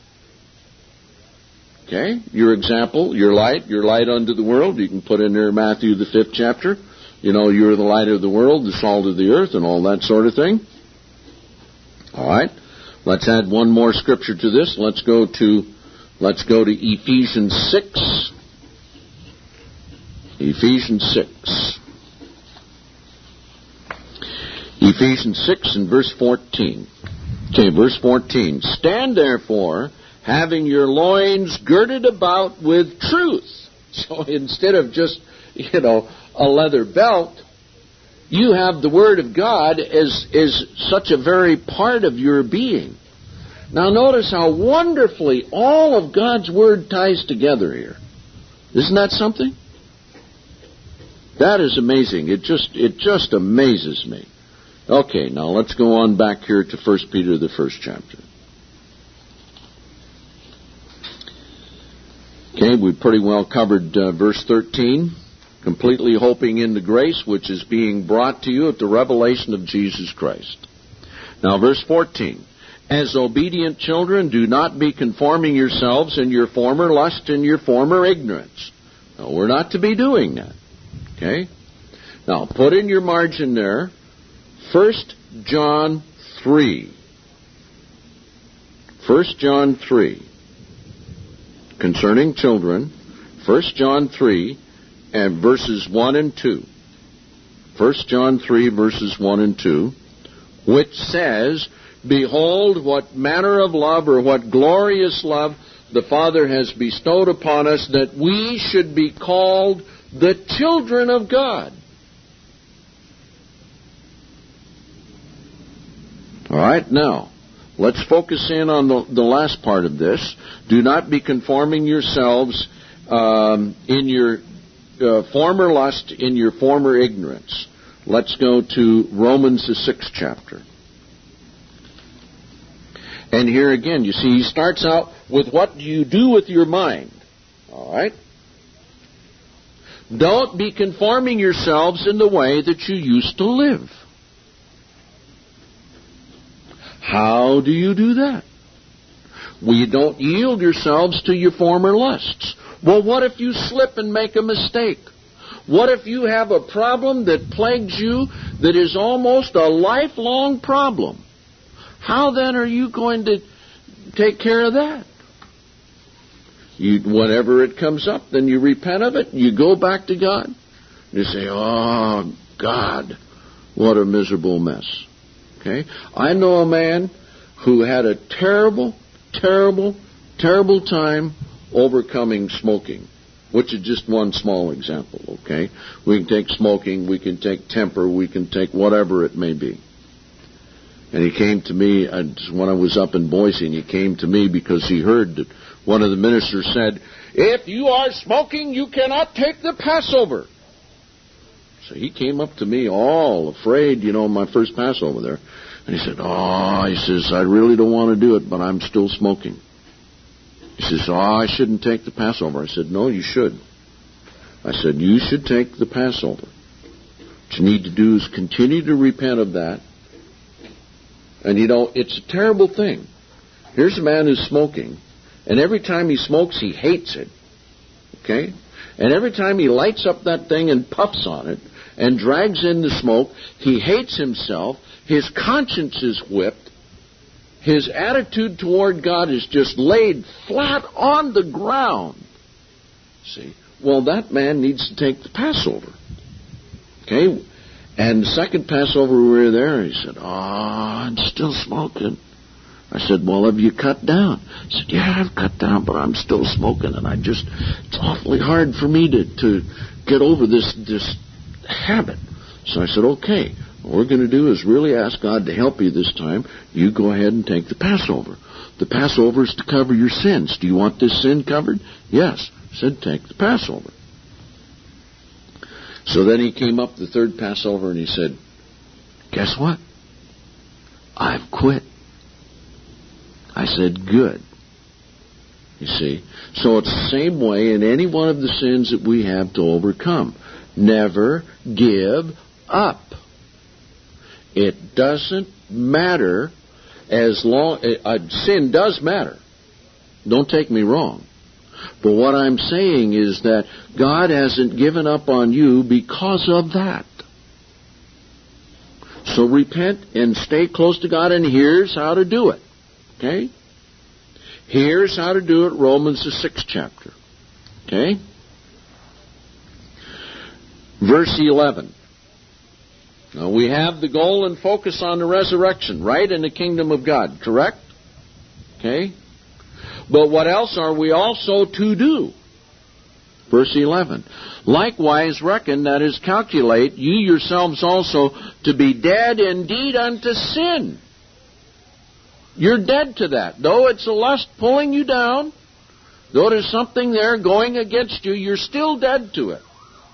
Okay, your example, your light unto the world. You can put in there Matthew the 5th chapter. You know, you're the light of the world, the salt of the earth, and all that sort of thing. All right, let's add one more scripture to this. Let's go to Ephesians 6. Ephesians 6. Ephesians 6 and verse 14. Okay, verse 14. Stand therefore, having your loins girded about with truth. So instead of just, a leather belt, you have the Word of God as such a very part of your being. Now notice how wonderfully all of God's Word ties together here. Isn't that something? That is amazing. It just amazes me. Okay, now let's go on back here to 1 Peter, the 1st chapter. Okay, we pretty well covered verse 13. Completely hoping in the grace which is being brought to you at the revelation of Jesus Christ. Now, verse 14. As obedient children, do not be conforming yourselves in your former lust and your former ignorance. No, we're not to be doing that. Okay? Now, put in your margin there, 1 John 3. 1 John 3. Concerning children, 1 John 3 and verses 1 and 2. 1 John 3 verses 1 and 2, which says, Behold, what manner of love or what glorious love the Father has bestowed upon us that we should be called the children of God. All right, now, let's focus in on the last part of this. Do not be conforming yourselves in your former lust, in your former ignorance. Let's go to Romans, the 6th chapter. And here again, you see, he starts out with what do you do with your mind. All right? Don't be conforming yourselves in the way that you used to live. How do you do that? Well, you don't yield yourselves to your former lusts. Well, what if you slip and make a mistake? What if you have a problem that plagues you that is almost a lifelong problem? How then are you going to take care of that? Whenever it comes up, then you repent of it, you go back to God. You say, oh, God, what a miserable mess. Okay? I know a man who had a terrible, terrible, terrible time overcoming smoking, which is just one small example, okay? We can take smoking, we can take temper, we can take whatever it may be. And he came to me when I was up in Boise, and he came to me because he heard that one of the ministers said, if you are smoking, you cannot take the Passover. So he came up to me all afraid, my first Passover there. And he said, he says, I really don't want to do it, but I'm still smoking. He says, I shouldn't take the Passover. I said, no, you should. I said, you should take the Passover. What you need to do is continue to repent of that. And it's a terrible thing. Here's a man who's smoking, and every time he smokes, he hates it. Okay? And every time he lights up that thing and puffs on it and drags in the smoke, he hates himself. His conscience is whipped. His attitude toward God is just laid flat on the ground. See? Well, that man needs to take the Passover. Okay? And the second Passover we were there, he said, I'm still smoking. I said, well, have you cut down? He said, yeah, I've cut down, but I'm still smoking, and it's awfully hard for me to get over this habit. So I said, okay, what we're going to do is really ask God to help you this time. You go ahead and take the Passover. The Passover is to cover your sins. Do you want this sin covered? Yes. I said, take the Passover. So then he came up the third Passover and he said, guess what? I've quit. I said, good. You see? So it's the same way in any one of the sins that we have to overcome. Never give up. It doesn't matter as long... sin does matter. Don't take me wrong. But what I'm saying is that God hasn't given up on you because of that. So repent and stay close to God, and here's how to do it. Okay? Here's how to do it, Romans the 6th chapter. Okay? Verse 11. Now we have the goal and focus on the resurrection, right? In the kingdom of God, correct? Okay? But what else are we also to do? Verse 11. Likewise reckon, that is, calculate, ye yourselves also to be dead indeed unto sin. You're dead to that. Though it's a lust pulling you down, though there's something there going against you, you're still dead to it.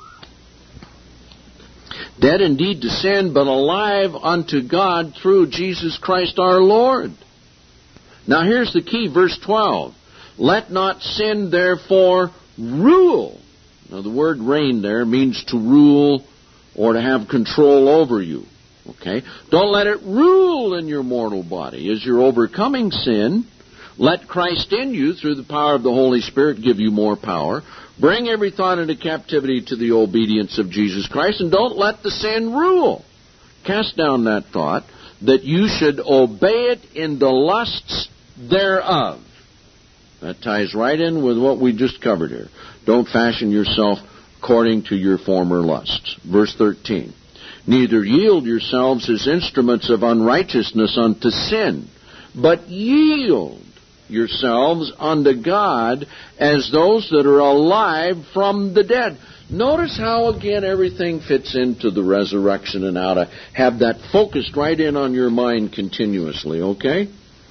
Dead indeed to sin, but alive unto God through Jesus Christ our Lord. Now here's the key, verse 12. Let not sin therefore rule. Now the word reign there means to rule or to have control over you. Okay? Don't let it rule in your mortal body. As you're overcoming sin, let Christ in you through the power of the Holy Spirit give you more power. Bring every thought into captivity to the obedience of Jesus Christ, and don't let the sin rule. Cast down that thought that you should obey it in the lusts thereof. That ties right in with what we just covered here. Don't fashion yourself according to your former lusts. Verse 13. Neither yield yourselves as instruments of unrighteousness unto sin, but yield yourselves unto God as those that are alive from the dead. Notice how, again, everything fits into the resurrection and how to have that focused right in on your mind continuously, okay?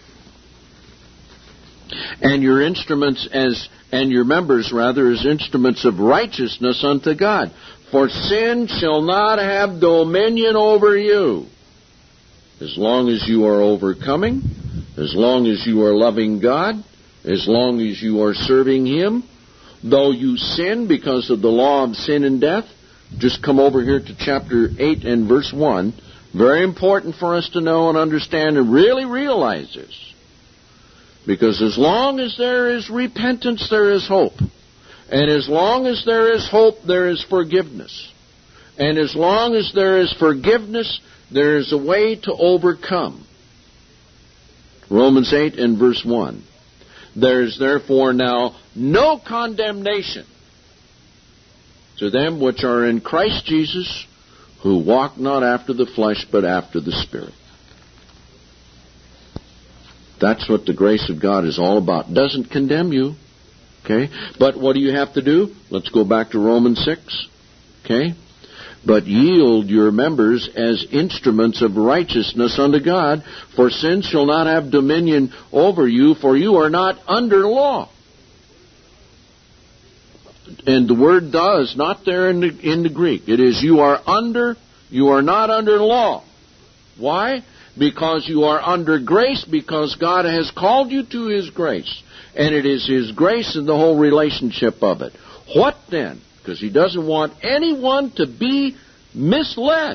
And your instruments and your members as instruments of righteousness unto God. For sin shall not have dominion over you. As long as you are overcoming, as long as you are loving God, as long as you are serving Him, though you sin because of the law of sin and death, just come over here to chapter 8 and verse 1. Very important for us to know and understand and really realize this. Because as long as there is repentance, there is hope. And as long as there is hope, there is forgiveness. And as long as there is forgiveness, there is a way to overcome. Romans 8 and verse 1. There is therefore now no condemnation to them which are in Christ Jesus, who walk not after the flesh, but after the Spirit. That's what the grace of God is all about. Doesn't condemn you. Okay? But what do you have to do? Let's go back to Romans 6. Okay? But yield your members as instruments of righteousness unto God, for sin shall not have dominion over you, for you are not under law. And the word does not there in the Greek. It is you are not under law. Why? Because you are under grace, because God has called you to His grace. And it is His grace and the whole relationship of it. What then? Because He doesn't want anyone to be misled.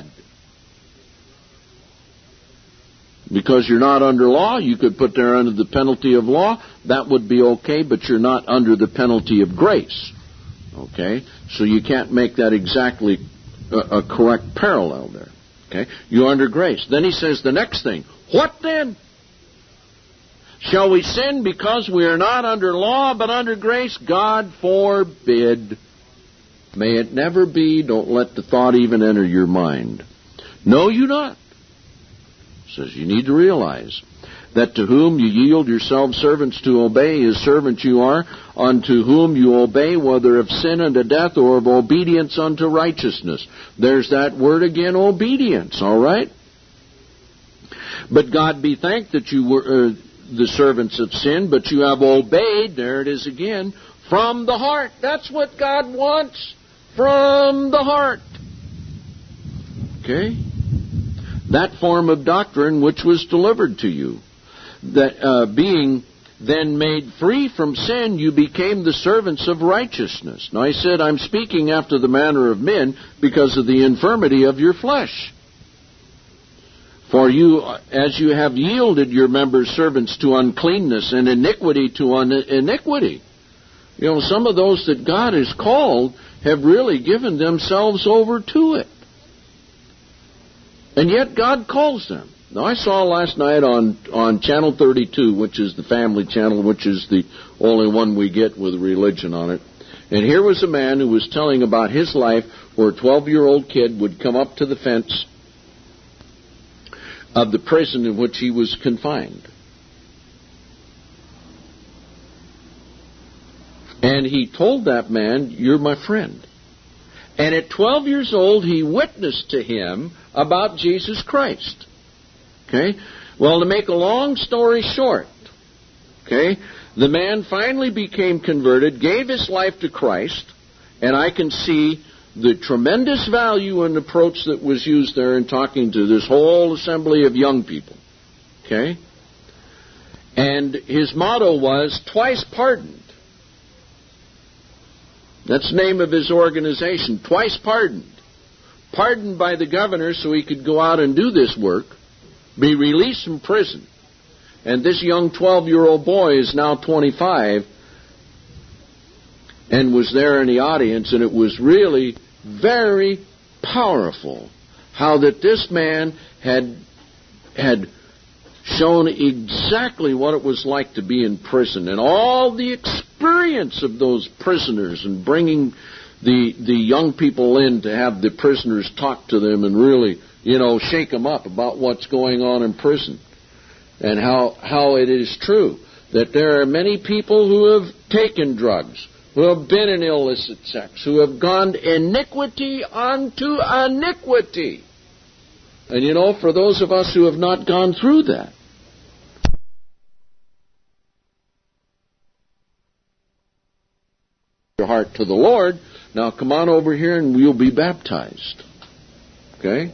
Because you're not under law, you could put there under the penalty of law. That would be okay, but you're not under the penalty of grace. Okay? So you can't make that exactly a correct parallel there. Okay? You're under grace. Then he says the next thing. What then? Shall we sin because we are not under law but under grace? God forbid. May it never be. Don't let the thought even enter your mind. Know you not. Says you need to realize that to whom you yield yourselves servants to obey, His servants you are, unto whom you obey, whether of sin unto death or of obedience unto righteousness. There's that word again, obedience, all right? But God be thanked that you were the servants of sin, but you have obeyed, there it is again, from the heart. That's what God wants, from the heart. Okay? That form of doctrine which was delivered to you, that being then made free from sin, you became the servants of righteousness. Now I said I'm speaking after the manner of men because of the infirmity of your flesh. For you, as you have yielded your members servants to uncleanness and iniquity to iniquity. You know, some of those that God has called have really given themselves over to it. And yet God calls them. Now, I saw last night on Channel 32, which is the family channel, which is the only one we get with religion on it. And here was a man who was telling about his life where a 12-year-old kid would come up to the fence of the prison in which he was confined. And he told that man, "You're my friend." And at 12 years old, he witnessed to him about Jesus Christ. Okay? Well, to make a long story short, okay, the man finally became converted, gave his life to Christ, and I can see the tremendous value and approach that was used there in talking to this whole assembly of young people. Okay? And his motto was, "Twice pardoned." That's the name of his organization, Twice Pardoned. Pardoned by the governor so he could go out and do this work, be released from prison. And this young 12-year-old boy is now 25 and was there in the audience, and it was really very powerful how that this man had shown exactly what it was like to be in prison and all the experience of those prisoners and bringing the young people in to have the prisoners talk to them and really, shake them up about what's going on in prison and how it is true that there are many people who have taken drugs, who have been in illicit sex, who have gone iniquity unto iniquity. And you know, for those of us who have not gone through that, your heart to the Lord, now come on over here and we'll be baptized. Okay?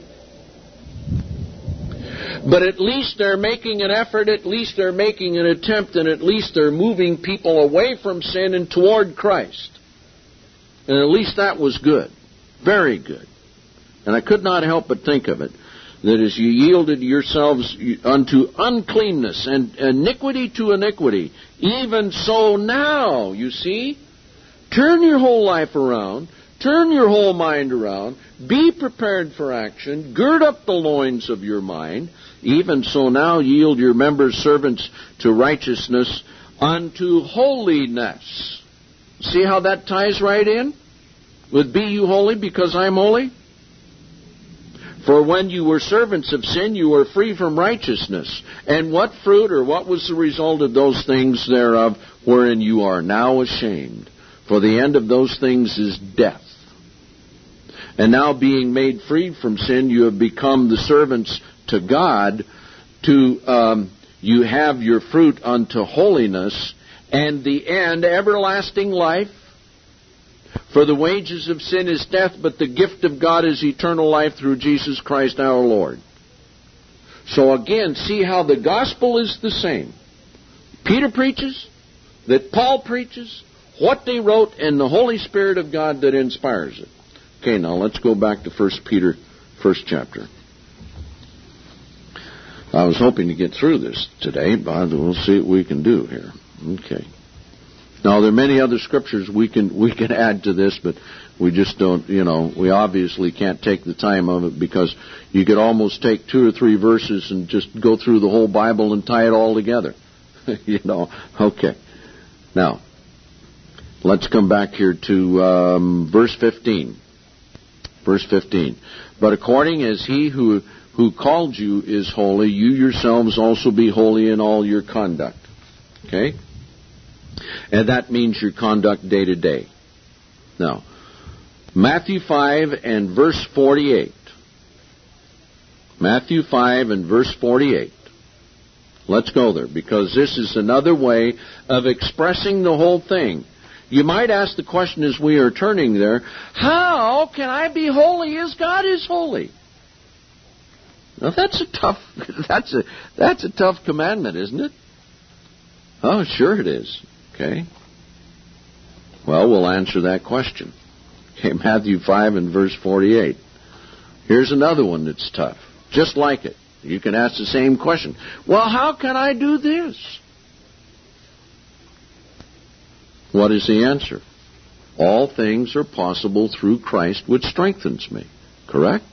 But at least they're making an effort, at least they're making an attempt, and at least they're moving people away from sin and toward Christ. And at least that was good. Very good. And I could not help but think of it, that as you yielded yourselves unto uncleanness and iniquity to iniquity, even so now, you see, turn your whole life around, turn your whole mind around, be prepared for action, gird up the loins of your mind, even so now yield your members servants to righteousness unto holiness. See how that ties right in? With be you holy because I'm holy? For when you were servants of sin, you were free from righteousness. And what fruit or what was the result of those things thereof wherein you are now ashamed? For the end of those things is death. And now being made free from sin, you have become the servants to God. You have your fruit unto holiness, and the end everlasting life. For the wages of sin is death, but the gift of God is eternal life through Jesus Christ our Lord. So again, see how the gospel is the same. Peter preaches, that Paul preaches, what they wrote, and the Holy Spirit of God that inspires it. Okay, now let's go back to 1 Peter, first chapter. I was hoping to get through this today, but we'll see what we can do here. Okay. Now, there are many other scriptures we can add to this, but we just don't, we obviously can't take the time of it, because you could almost take 2 or 3 verses and just go through the whole Bible and tie it all together. Okay. Now, let's come back here to verse 15. Verse 15. But according as he who called you is holy, you yourselves also be holy in all your conduct. Okay? And that means your conduct day to day. Now, Matthew 5 and verse 48. Matthew 5 and verse 48. Let's go there, because this is another way of expressing the whole thing. You might ask the question as we are turning there, how can I be holy as God is holy? Now that's a tough commandment, isn't it? Oh, sure it is. Okay. Well, we'll answer that question. Okay, Matthew 5 and verse 48. Here's another one that's tough. Just like it. You can ask the same question. Well, how can I do this? What is the answer? All things are possible through Christ, which strengthens me. Correct?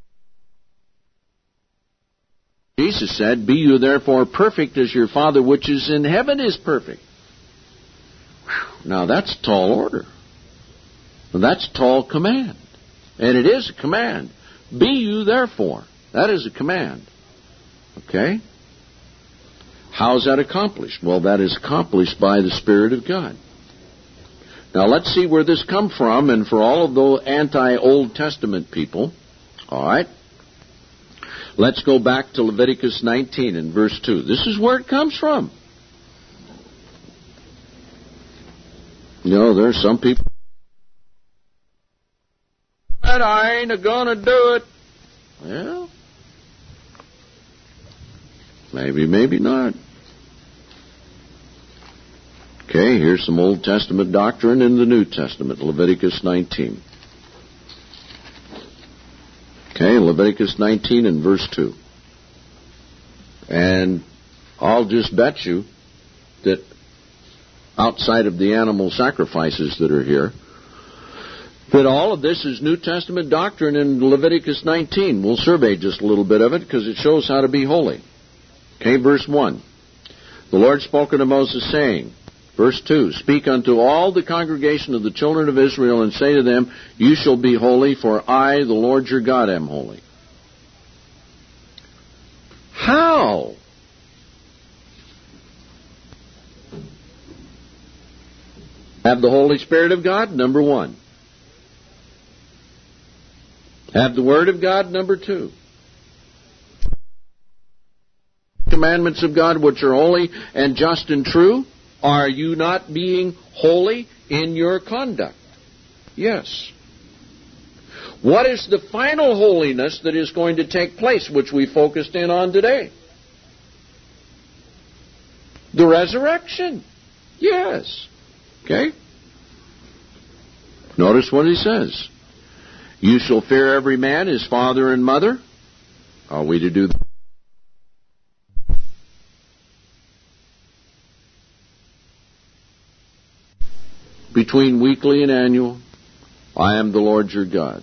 Jesus said, be you therefore perfect as your Father which is in heaven is perfect. Whew. Now that's a tall order. That's a tall command. And it is a command. Be you therefore. That is a command. Okay? How is that accomplished? Well, that is accomplished by the Spirit of God. Now let's see where this comes from, and for all of those anti-Old Testament people, all right, let's go back to Leviticus 19 and verse 2. This is where it comes from. There are some people that I ain't gonna do it. Well, maybe not. Okay, here's some Old Testament doctrine in the New Testament, Leviticus 19. Okay, Leviticus 19 and verse 2. And I'll just bet you that outside of the animal sacrifices that are here, that all of this is New Testament doctrine in Leviticus 19. We'll survey just a little bit of it because it shows how to be holy. Okay, verse 1. The Lord spoke unto Moses, saying, verse 2, speak unto all the congregation of the children of Israel, and say to them, you shall be holy, for I, the Lord your God, am holy. How? Have the Holy Spirit of God, number 1. Have the Word of God, number 2. Commandments of God which are holy and just and true. Are you not being holy in your conduct? Yes. What is the final holiness that is going to take place, which we focused in on today? The resurrection. Yes. Okay? Notice what he says. You shall fear every man his father and mother. Are we to do that? Between weekly and annual, I am the Lord your God.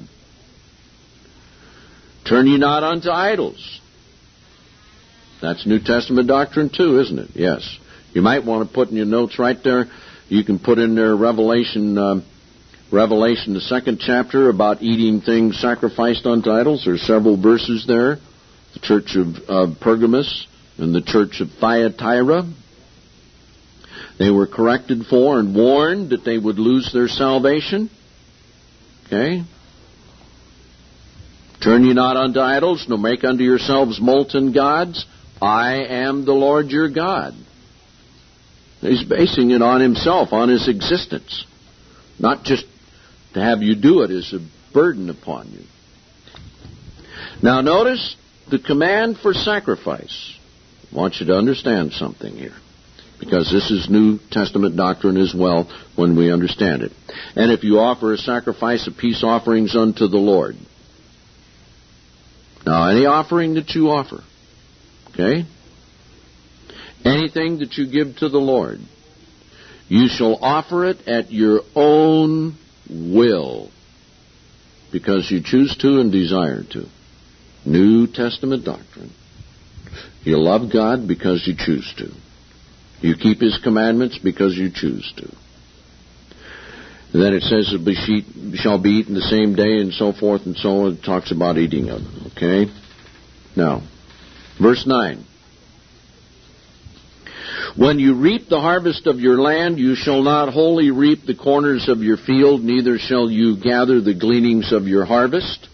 Turn ye not unto idols. That's New Testament doctrine too, isn't it? Yes. You might want to put in your notes right there. You can put in there Revelation, the 2nd chapter, about eating things sacrificed unto idols. There's several verses there. The church of Pergamos and the church of Thyatira. They were corrected for and warned that they would lose their salvation. Okay? Turn ye not unto idols, nor make unto yourselves molten gods. I am the Lord your God. He's basing it on himself, on his existence. Not just to have you do it as a burden upon you. Now notice the command for sacrifice. I want you to understand something here, because this is New Testament doctrine as well when we understand it. And if you offer a sacrifice of peace offerings unto the Lord. Now, any offering that you offer, okay, anything that you give to the Lord, you shall offer it at your own will, because you choose to and desire to. New Testament doctrine. You love God because you choose to. You keep His commandments because you choose to. And then it says it shall be eaten the same day and so forth and so on. It talks about eating of it. Okay? Now, verse 9. When you reap the harvest of your land, you shall not wholly reap the corners of your field, neither shall you gather the gleanings of your harvest.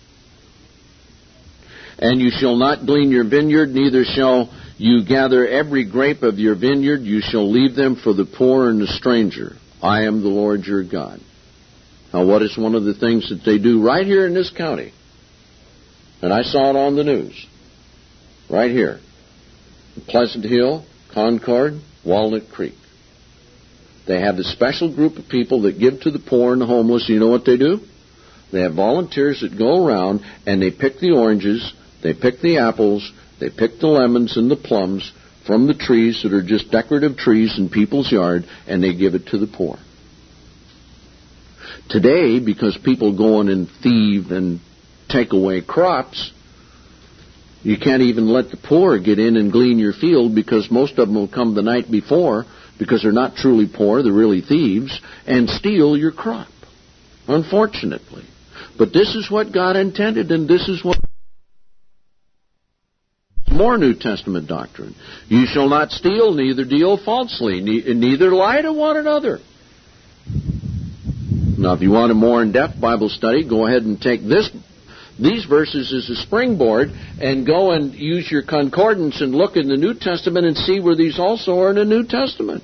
And you shall not glean your vineyard, neither shall you gather every grape of your vineyard. You shall leave them for the poor and the stranger. I am the Lord your God. Now, what is one of the things that they do right here in this county? And I saw it on the news. Right here. Pleasant Hill, Concord, Walnut Creek. They have this special group of people that give to the poor and the homeless. You know what they do? They have volunteers that go around and they pick the oranges, they pick the apples, they pick the lemons and the plums from the trees that are just decorative trees in people's yard, and they give it to the poor. Today, because people go in and thieve and take away crops, you can't even let the poor get in and glean your field, because most of them will come the night before, because they're not truly poor, they're really thieves, and steal your crop, unfortunately. But this is what God intended, and this is what... More New Testament doctrine. You shall not steal, neither deal falsely, neither lie to one another. Now, if you want a more in-depth Bible study, go ahead and take these verses as a springboard and go and use your concordance and look in the New Testament and see where these also are in the New Testament.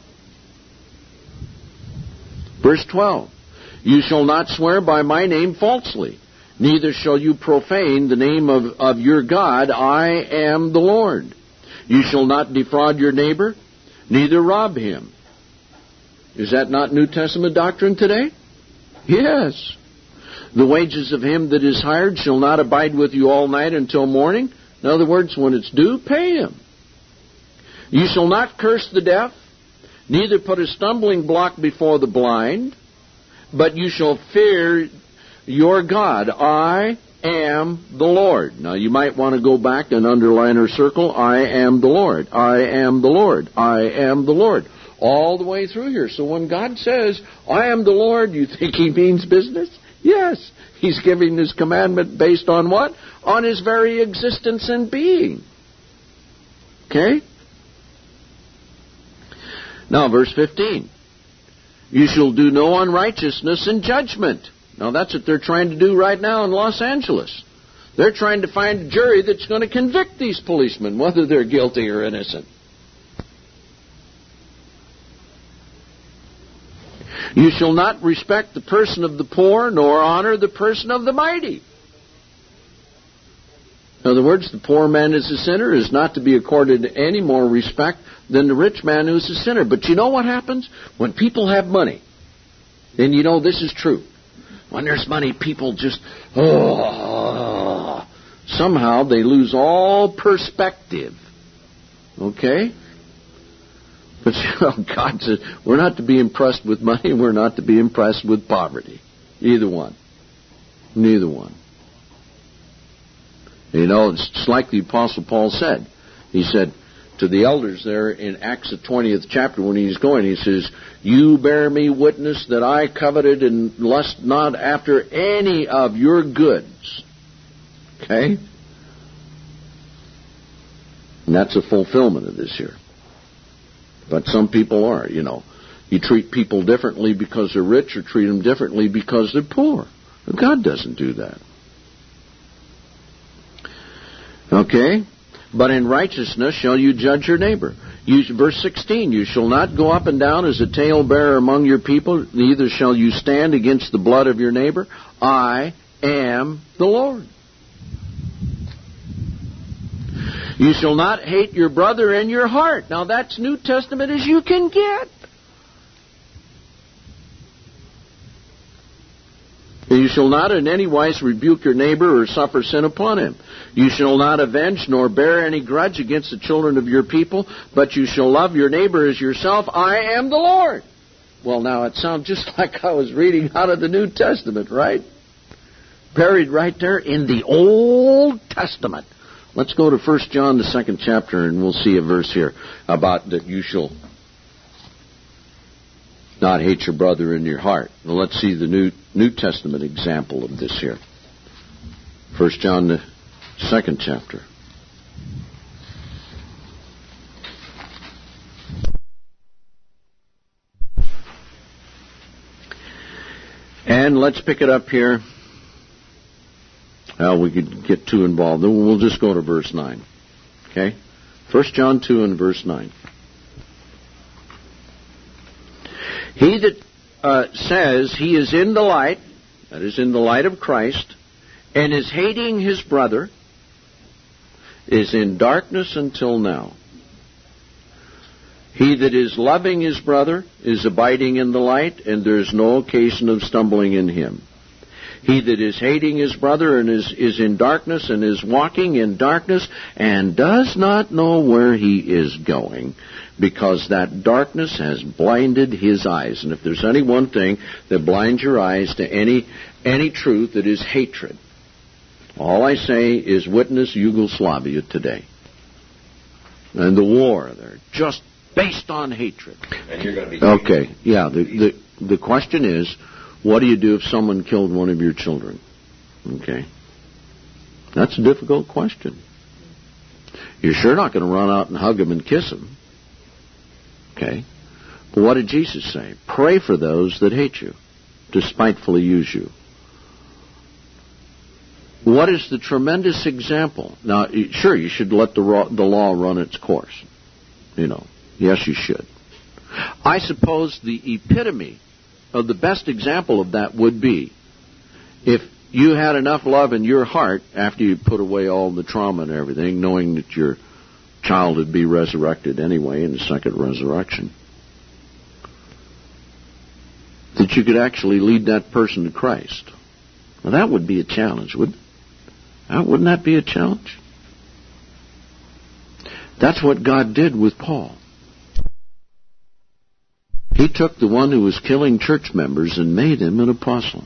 Verse 12. You shall not swear by my name falsely, neither shall you profane the name of your God. I am the Lord. You shall not defraud your neighbor, neither rob him. Is that not New Testament doctrine today? Yes. The wages of him that is hired shall not abide with you all night until morning. In other words, when it's due, pay him. You shall not curse the deaf, neither put a stumbling block before the blind, but you shall fear your God. I am the Lord. Now, you might want to go back and underline or circle, I am the Lord. I am the Lord. I am the Lord. All the way through here. So when God says, I am the Lord, you think He means business? Yes. He's giving His commandment based on what? On His very existence and being. Okay? Now, verse 15. You shall do no unrighteousness in judgment. Now that's what they're trying to do right now in Los Angeles. They're trying to find a jury that's going to convict these policemen, whether they're guilty or innocent. You shall not respect the person of the poor, nor honor the person of the mighty. In other words, the poor man is a sinner is not to be accorded any more respect than the rich man who's a sinner. But you know what happens? When people have money, and you know this is true. When there's money, people just, somehow they lose all perspective. Okay? But God says we're not to be impressed with money, and we're not to be impressed with poverty. Either one. Neither one. You know, it's like the Apostle Paul said. He said to the elders there in Acts the 20th chapter when he's going, he says, you bear me witness that I coveted and lust not after any of your goods. Okay? And that's a fulfillment of this here. But some people are, you know. You treat people differently because they're rich or treat them differently because they're poor. But God doesn't do that. Okay? But in righteousness shall you judge your neighbor. Verse 16, you shall not go up and down as a talebearer among your people, neither shall you stand against the blood of your neighbor. I am the Lord. You shall not hate your brother in your heart. Now that's New Testament as you can get. You shall not in any wise rebuke your neighbor or suffer sin upon him. You shall not avenge nor bear any grudge against the children of your people, but you shall love your neighbor as yourself. I am the Lord. Well, now it sounds just like I was reading out of the New Testament, right? Buried right there in the Old Testament. Let's go to 1 John, the 2nd chapter, and we'll see a verse here about that you shall not hate your brother in your heart. Well, let's see the New Testament example of this here. 1 John, the 2nd chapter. And let's pick it up here. Well, we could get too involved. We'll just go to verse 9. Okay? 1 John 2 and verse 9. He that says he is in the light, that is in the light of Christ, and is hating his brother, is in darkness until now. He that is loving his brother is abiding in the light, and there is no occasion of stumbling in him. He that is hating his brother and is in darkness and is walking in darkness and does not know where he is going, because that darkness has blinded his eyes. And if there's any one thing that blinds your eyes to any truth, it is hatred. All I say is witness Yugoslavia today. And the war there, just based on hatred. And you're going to be okay, yeah. The question is, what do you do if someone killed one of your children? Okay. That's a difficult question. You're sure not going to run out and hug him and kiss him. Okay. But what did Jesus say? Pray for those that hate you, despitefully use you. What is the tremendous example? Now, sure, you should let the law run its course. You know. Yes, you should. I suppose the epitome of the best example of that would be if you had enough love in your heart after you put away all the trauma and everything, knowing that your child would be resurrected anyway in the second resurrection, that you could actually lead that person to Christ. Well, that would be a challenge, wouldn't that be a challenge? That's what God did with Paul. He took the one who was killing church members and made him an apostle.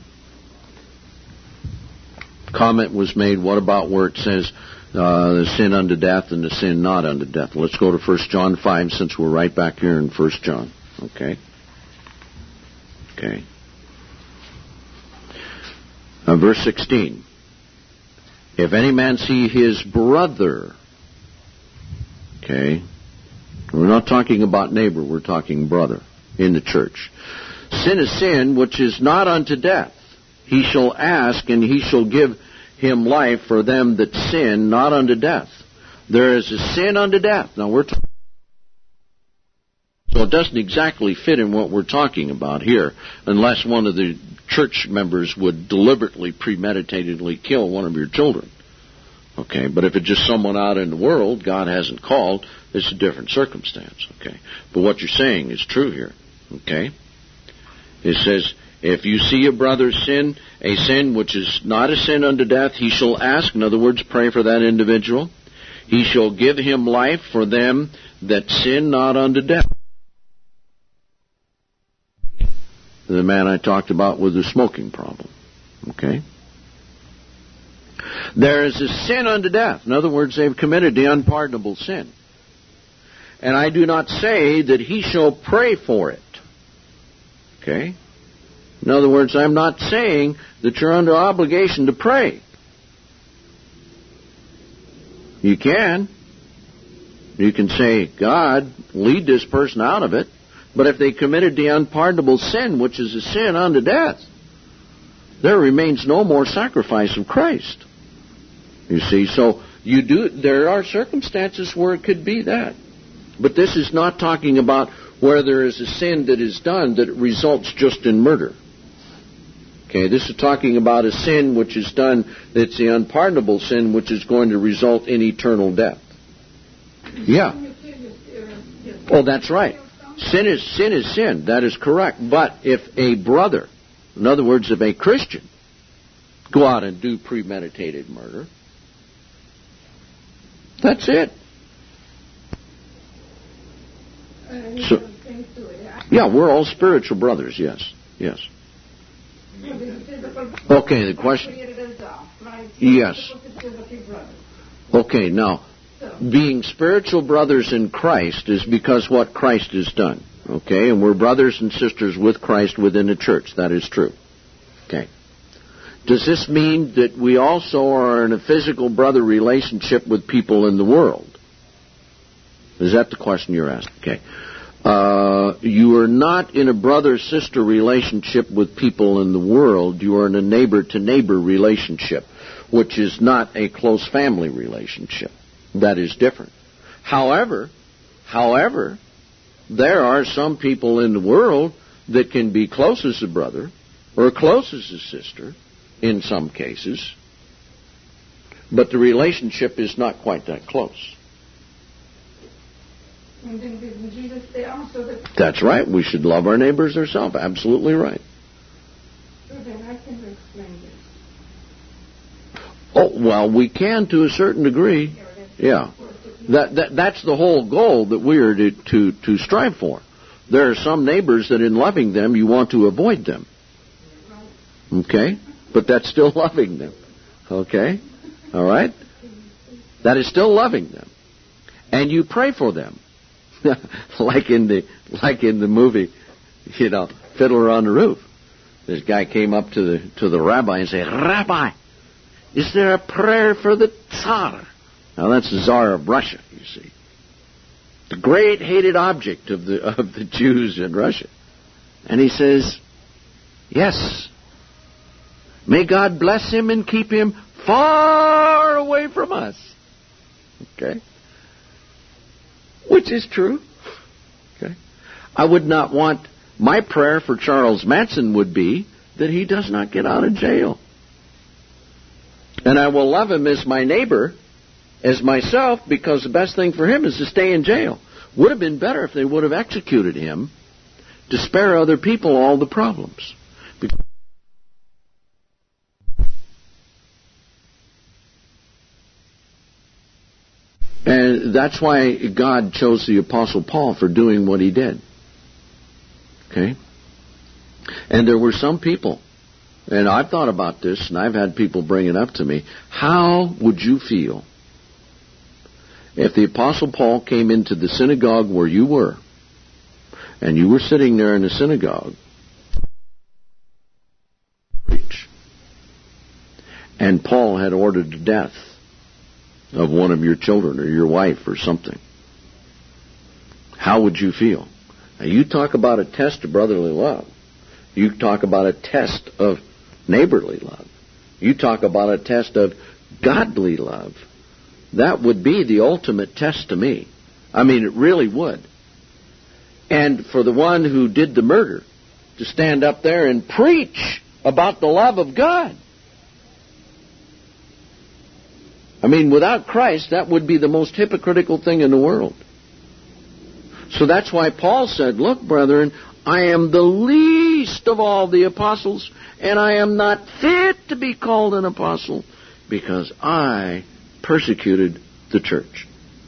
Comment was made, what about where it says the sin unto death and the sin not unto death? Let's go to 1 John 5 since we're right back here in 1 John. Okay. Verse 16. If any man see his brother, okay, we're not talking about neighbor, we're talking brother in the church, Sin is sin which is not unto death. He shall ask, and he shall give him life for them that sin not unto death. There is a sin unto death. Now we're talking. So it doesn't exactly fit in what we're talking about here, unless one of the church members would deliberately, premeditatedly kill one of your children. Okay, but if it's just someone out in the world God hasn't called, it's a different circumstance. Okay, but what you're saying is true here. Okay, it says, if you see a brother sin, a sin which is not a sin unto death, he shall ask. In other words, pray for that individual. He shall give him life for them that sin not unto death. The man I talked about with the smoking problem. Okay? There is a sin unto death. In other words, they've committed the unpardonable sin. And I do not say that he shall pray for it. Okay? In other words, I'm not saying that you're under obligation to pray. You can. You can say, God, lead this person out of it. But if they committed the unpardonable sin, which is a sin unto death, there remains no more sacrifice of Christ. You see, so there are circumstances where it could be that. But this is not talking about where there is a sin that is done that results just in murder. Okay, this is talking about a sin which is done that's the unpardonable sin which is going to result in eternal death. Yeah. Oh, that's right. Sin is sin. That is correct. But if a brother, in other words, if a Christian, go out and do premeditated murder, that's it. So, yeah, we're all spiritual brothers, yes. Yes. Okay, the question. Yes. Okay, now, being spiritual brothers in Christ is because what Christ has done. Okay, and we're brothers and sisters with Christ within the church. That is true. Okay. Does this mean that we also are in a physical brother relationship with people in the world? Is that the question you're asking? Okay. You are not in a brother-sister relationship with people in the world. You are in a neighbor-to-neighbor relationship, which is not a close family relationship. That is different. However, there are some people in the world that can be close as a brother or close as a sister in some cases, but the relationship is not quite that close. And then didn't Jesus say also that... That's right. We should love our neighbors ourselves. Absolutely right. So then I can explain this. Oh, well, we can to a certain degree. Yeah. That's the whole goal that we are to strive for. There are some neighbors that in loving them, you want to avoid them. Okay? But that's still loving them. Okay? All right? That is still loving them. And you pray for them. like in the movie, Fiddler on the Roof. This guy came up to the rabbi and said, "Rabbi, is there a prayer for the Tsar?" Now that's the Tsar of Russia, you see. The great hated object of the Jews in Russia. And he says, "Yes. May God bless him and keep him far away from us." Okay? Which is true. Okay? I would not want, my prayer for Charles Manson would be that he does not get out of jail. And I will love him as my neighbor, as myself, because the best thing for him is to stay in jail. Would have been better if they would have executed him to spare other people all the problems. And that's why God chose the Apostle Paul for doing what he did. Okay? And there were some people, and I've thought about this, and I've had people bring it up to me. How would you feel if the Apostle Paul came into the synagogue where you were, and you were sitting there in the synagogue, preach, and Paul had ordered the death of one of your children or your wife or something? How would you feel? Now, you talk about a test of brotherly love. You talk about a test of neighborly love. You talk about a test of godly love. That would be the ultimate test to me. I mean, it really would. And for the one who did the murder to stand up there and preach about the love of God. I mean, without Christ, that would be the most hypocritical thing in the world. So that's why Paul said, look, brethren, I am the least of all the apostles, and I am not fit to be called an apostle, because I persecuted the church.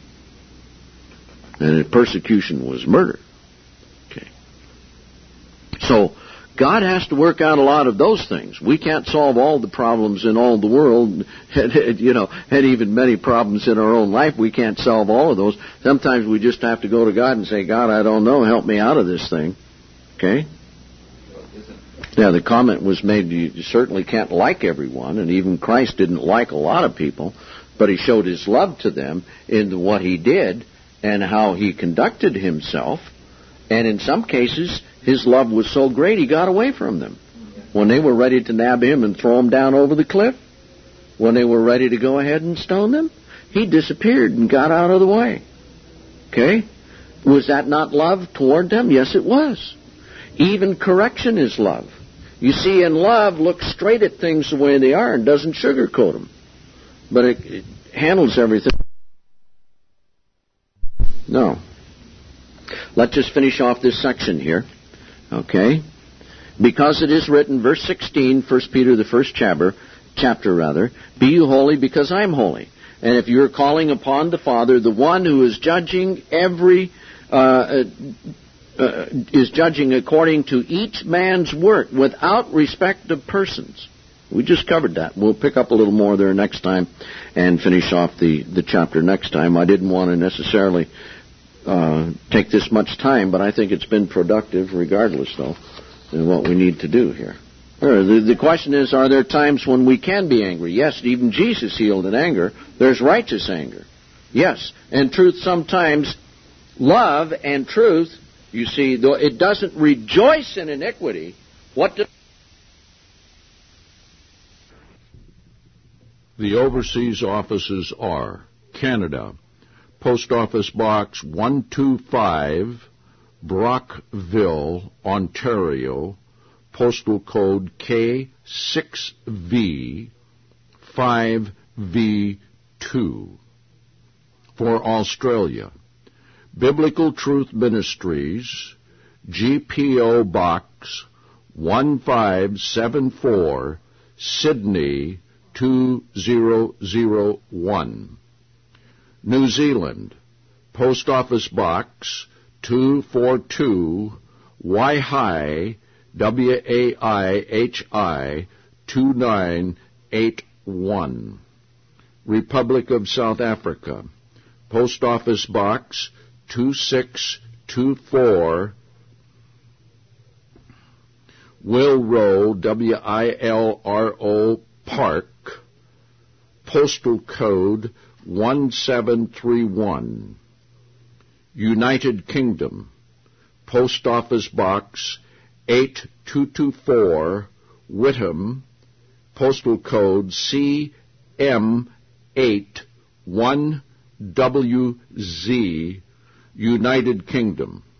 And the persecution was murder. Okay. So, God has to work out a lot of those things. We can't solve all the problems in all the world, and even many problems in our own life. We can't solve all of those. Sometimes we just have to go to God and say, God, I don't know, help me out of this thing. Okay? Yeah, the comment was made, you certainly can't like everyone, and even Christ didn't like a lot of people, but He showed His love to them in what He did and how He conducted Himself. And in some cases, His love was so great, He got away from them. When they were ready to nab Him and throw Him down over the cliff, when they were ready to go ahead and stone them, He disappeared and got out of the way. Okay? Was that not love toward them? Yes, it was. Even correction is love. You see, in love, looks straight at things the way they are and doesn't sugarcoat them. But it handles everything. No. Let's just finish off this section here. Okay? Because it is written, verse 16, 1 Peter, the first chapter, be you holy because I am holy. And if you're calling upon the Father, the one who is judging is judging according to each man's work without respect of persons. We just covered that. We'll pick up a little more there next time and finish off the chapter next time. I didn't want to necessarily take this much time, but I think it's been productive regardless, though, in what we need to do here. The question is, are there times when we can be angry? Yes, even Jesus healed in anger. There's righteous anger. Yes, and truth sometimes, love and truth, you see, though it doesn't rejoice in iniquity, The overseas offices are Canada, Post Office Box 125, Brockville, Ontario, postal code K6V 5V2. For Australia, Biblical Truth Ministries, GPO Box 1574, Sydney 2001. New Zealand, Post Office Box 242, Waihi, Waihi 2981. Republic of South Africa, Post Office Box 2624, Wilro, Wilro Park, postal code 1731. United Kingdom, Post Office Box 8224, Whitham, postal code CM81WZ, United Kingdom.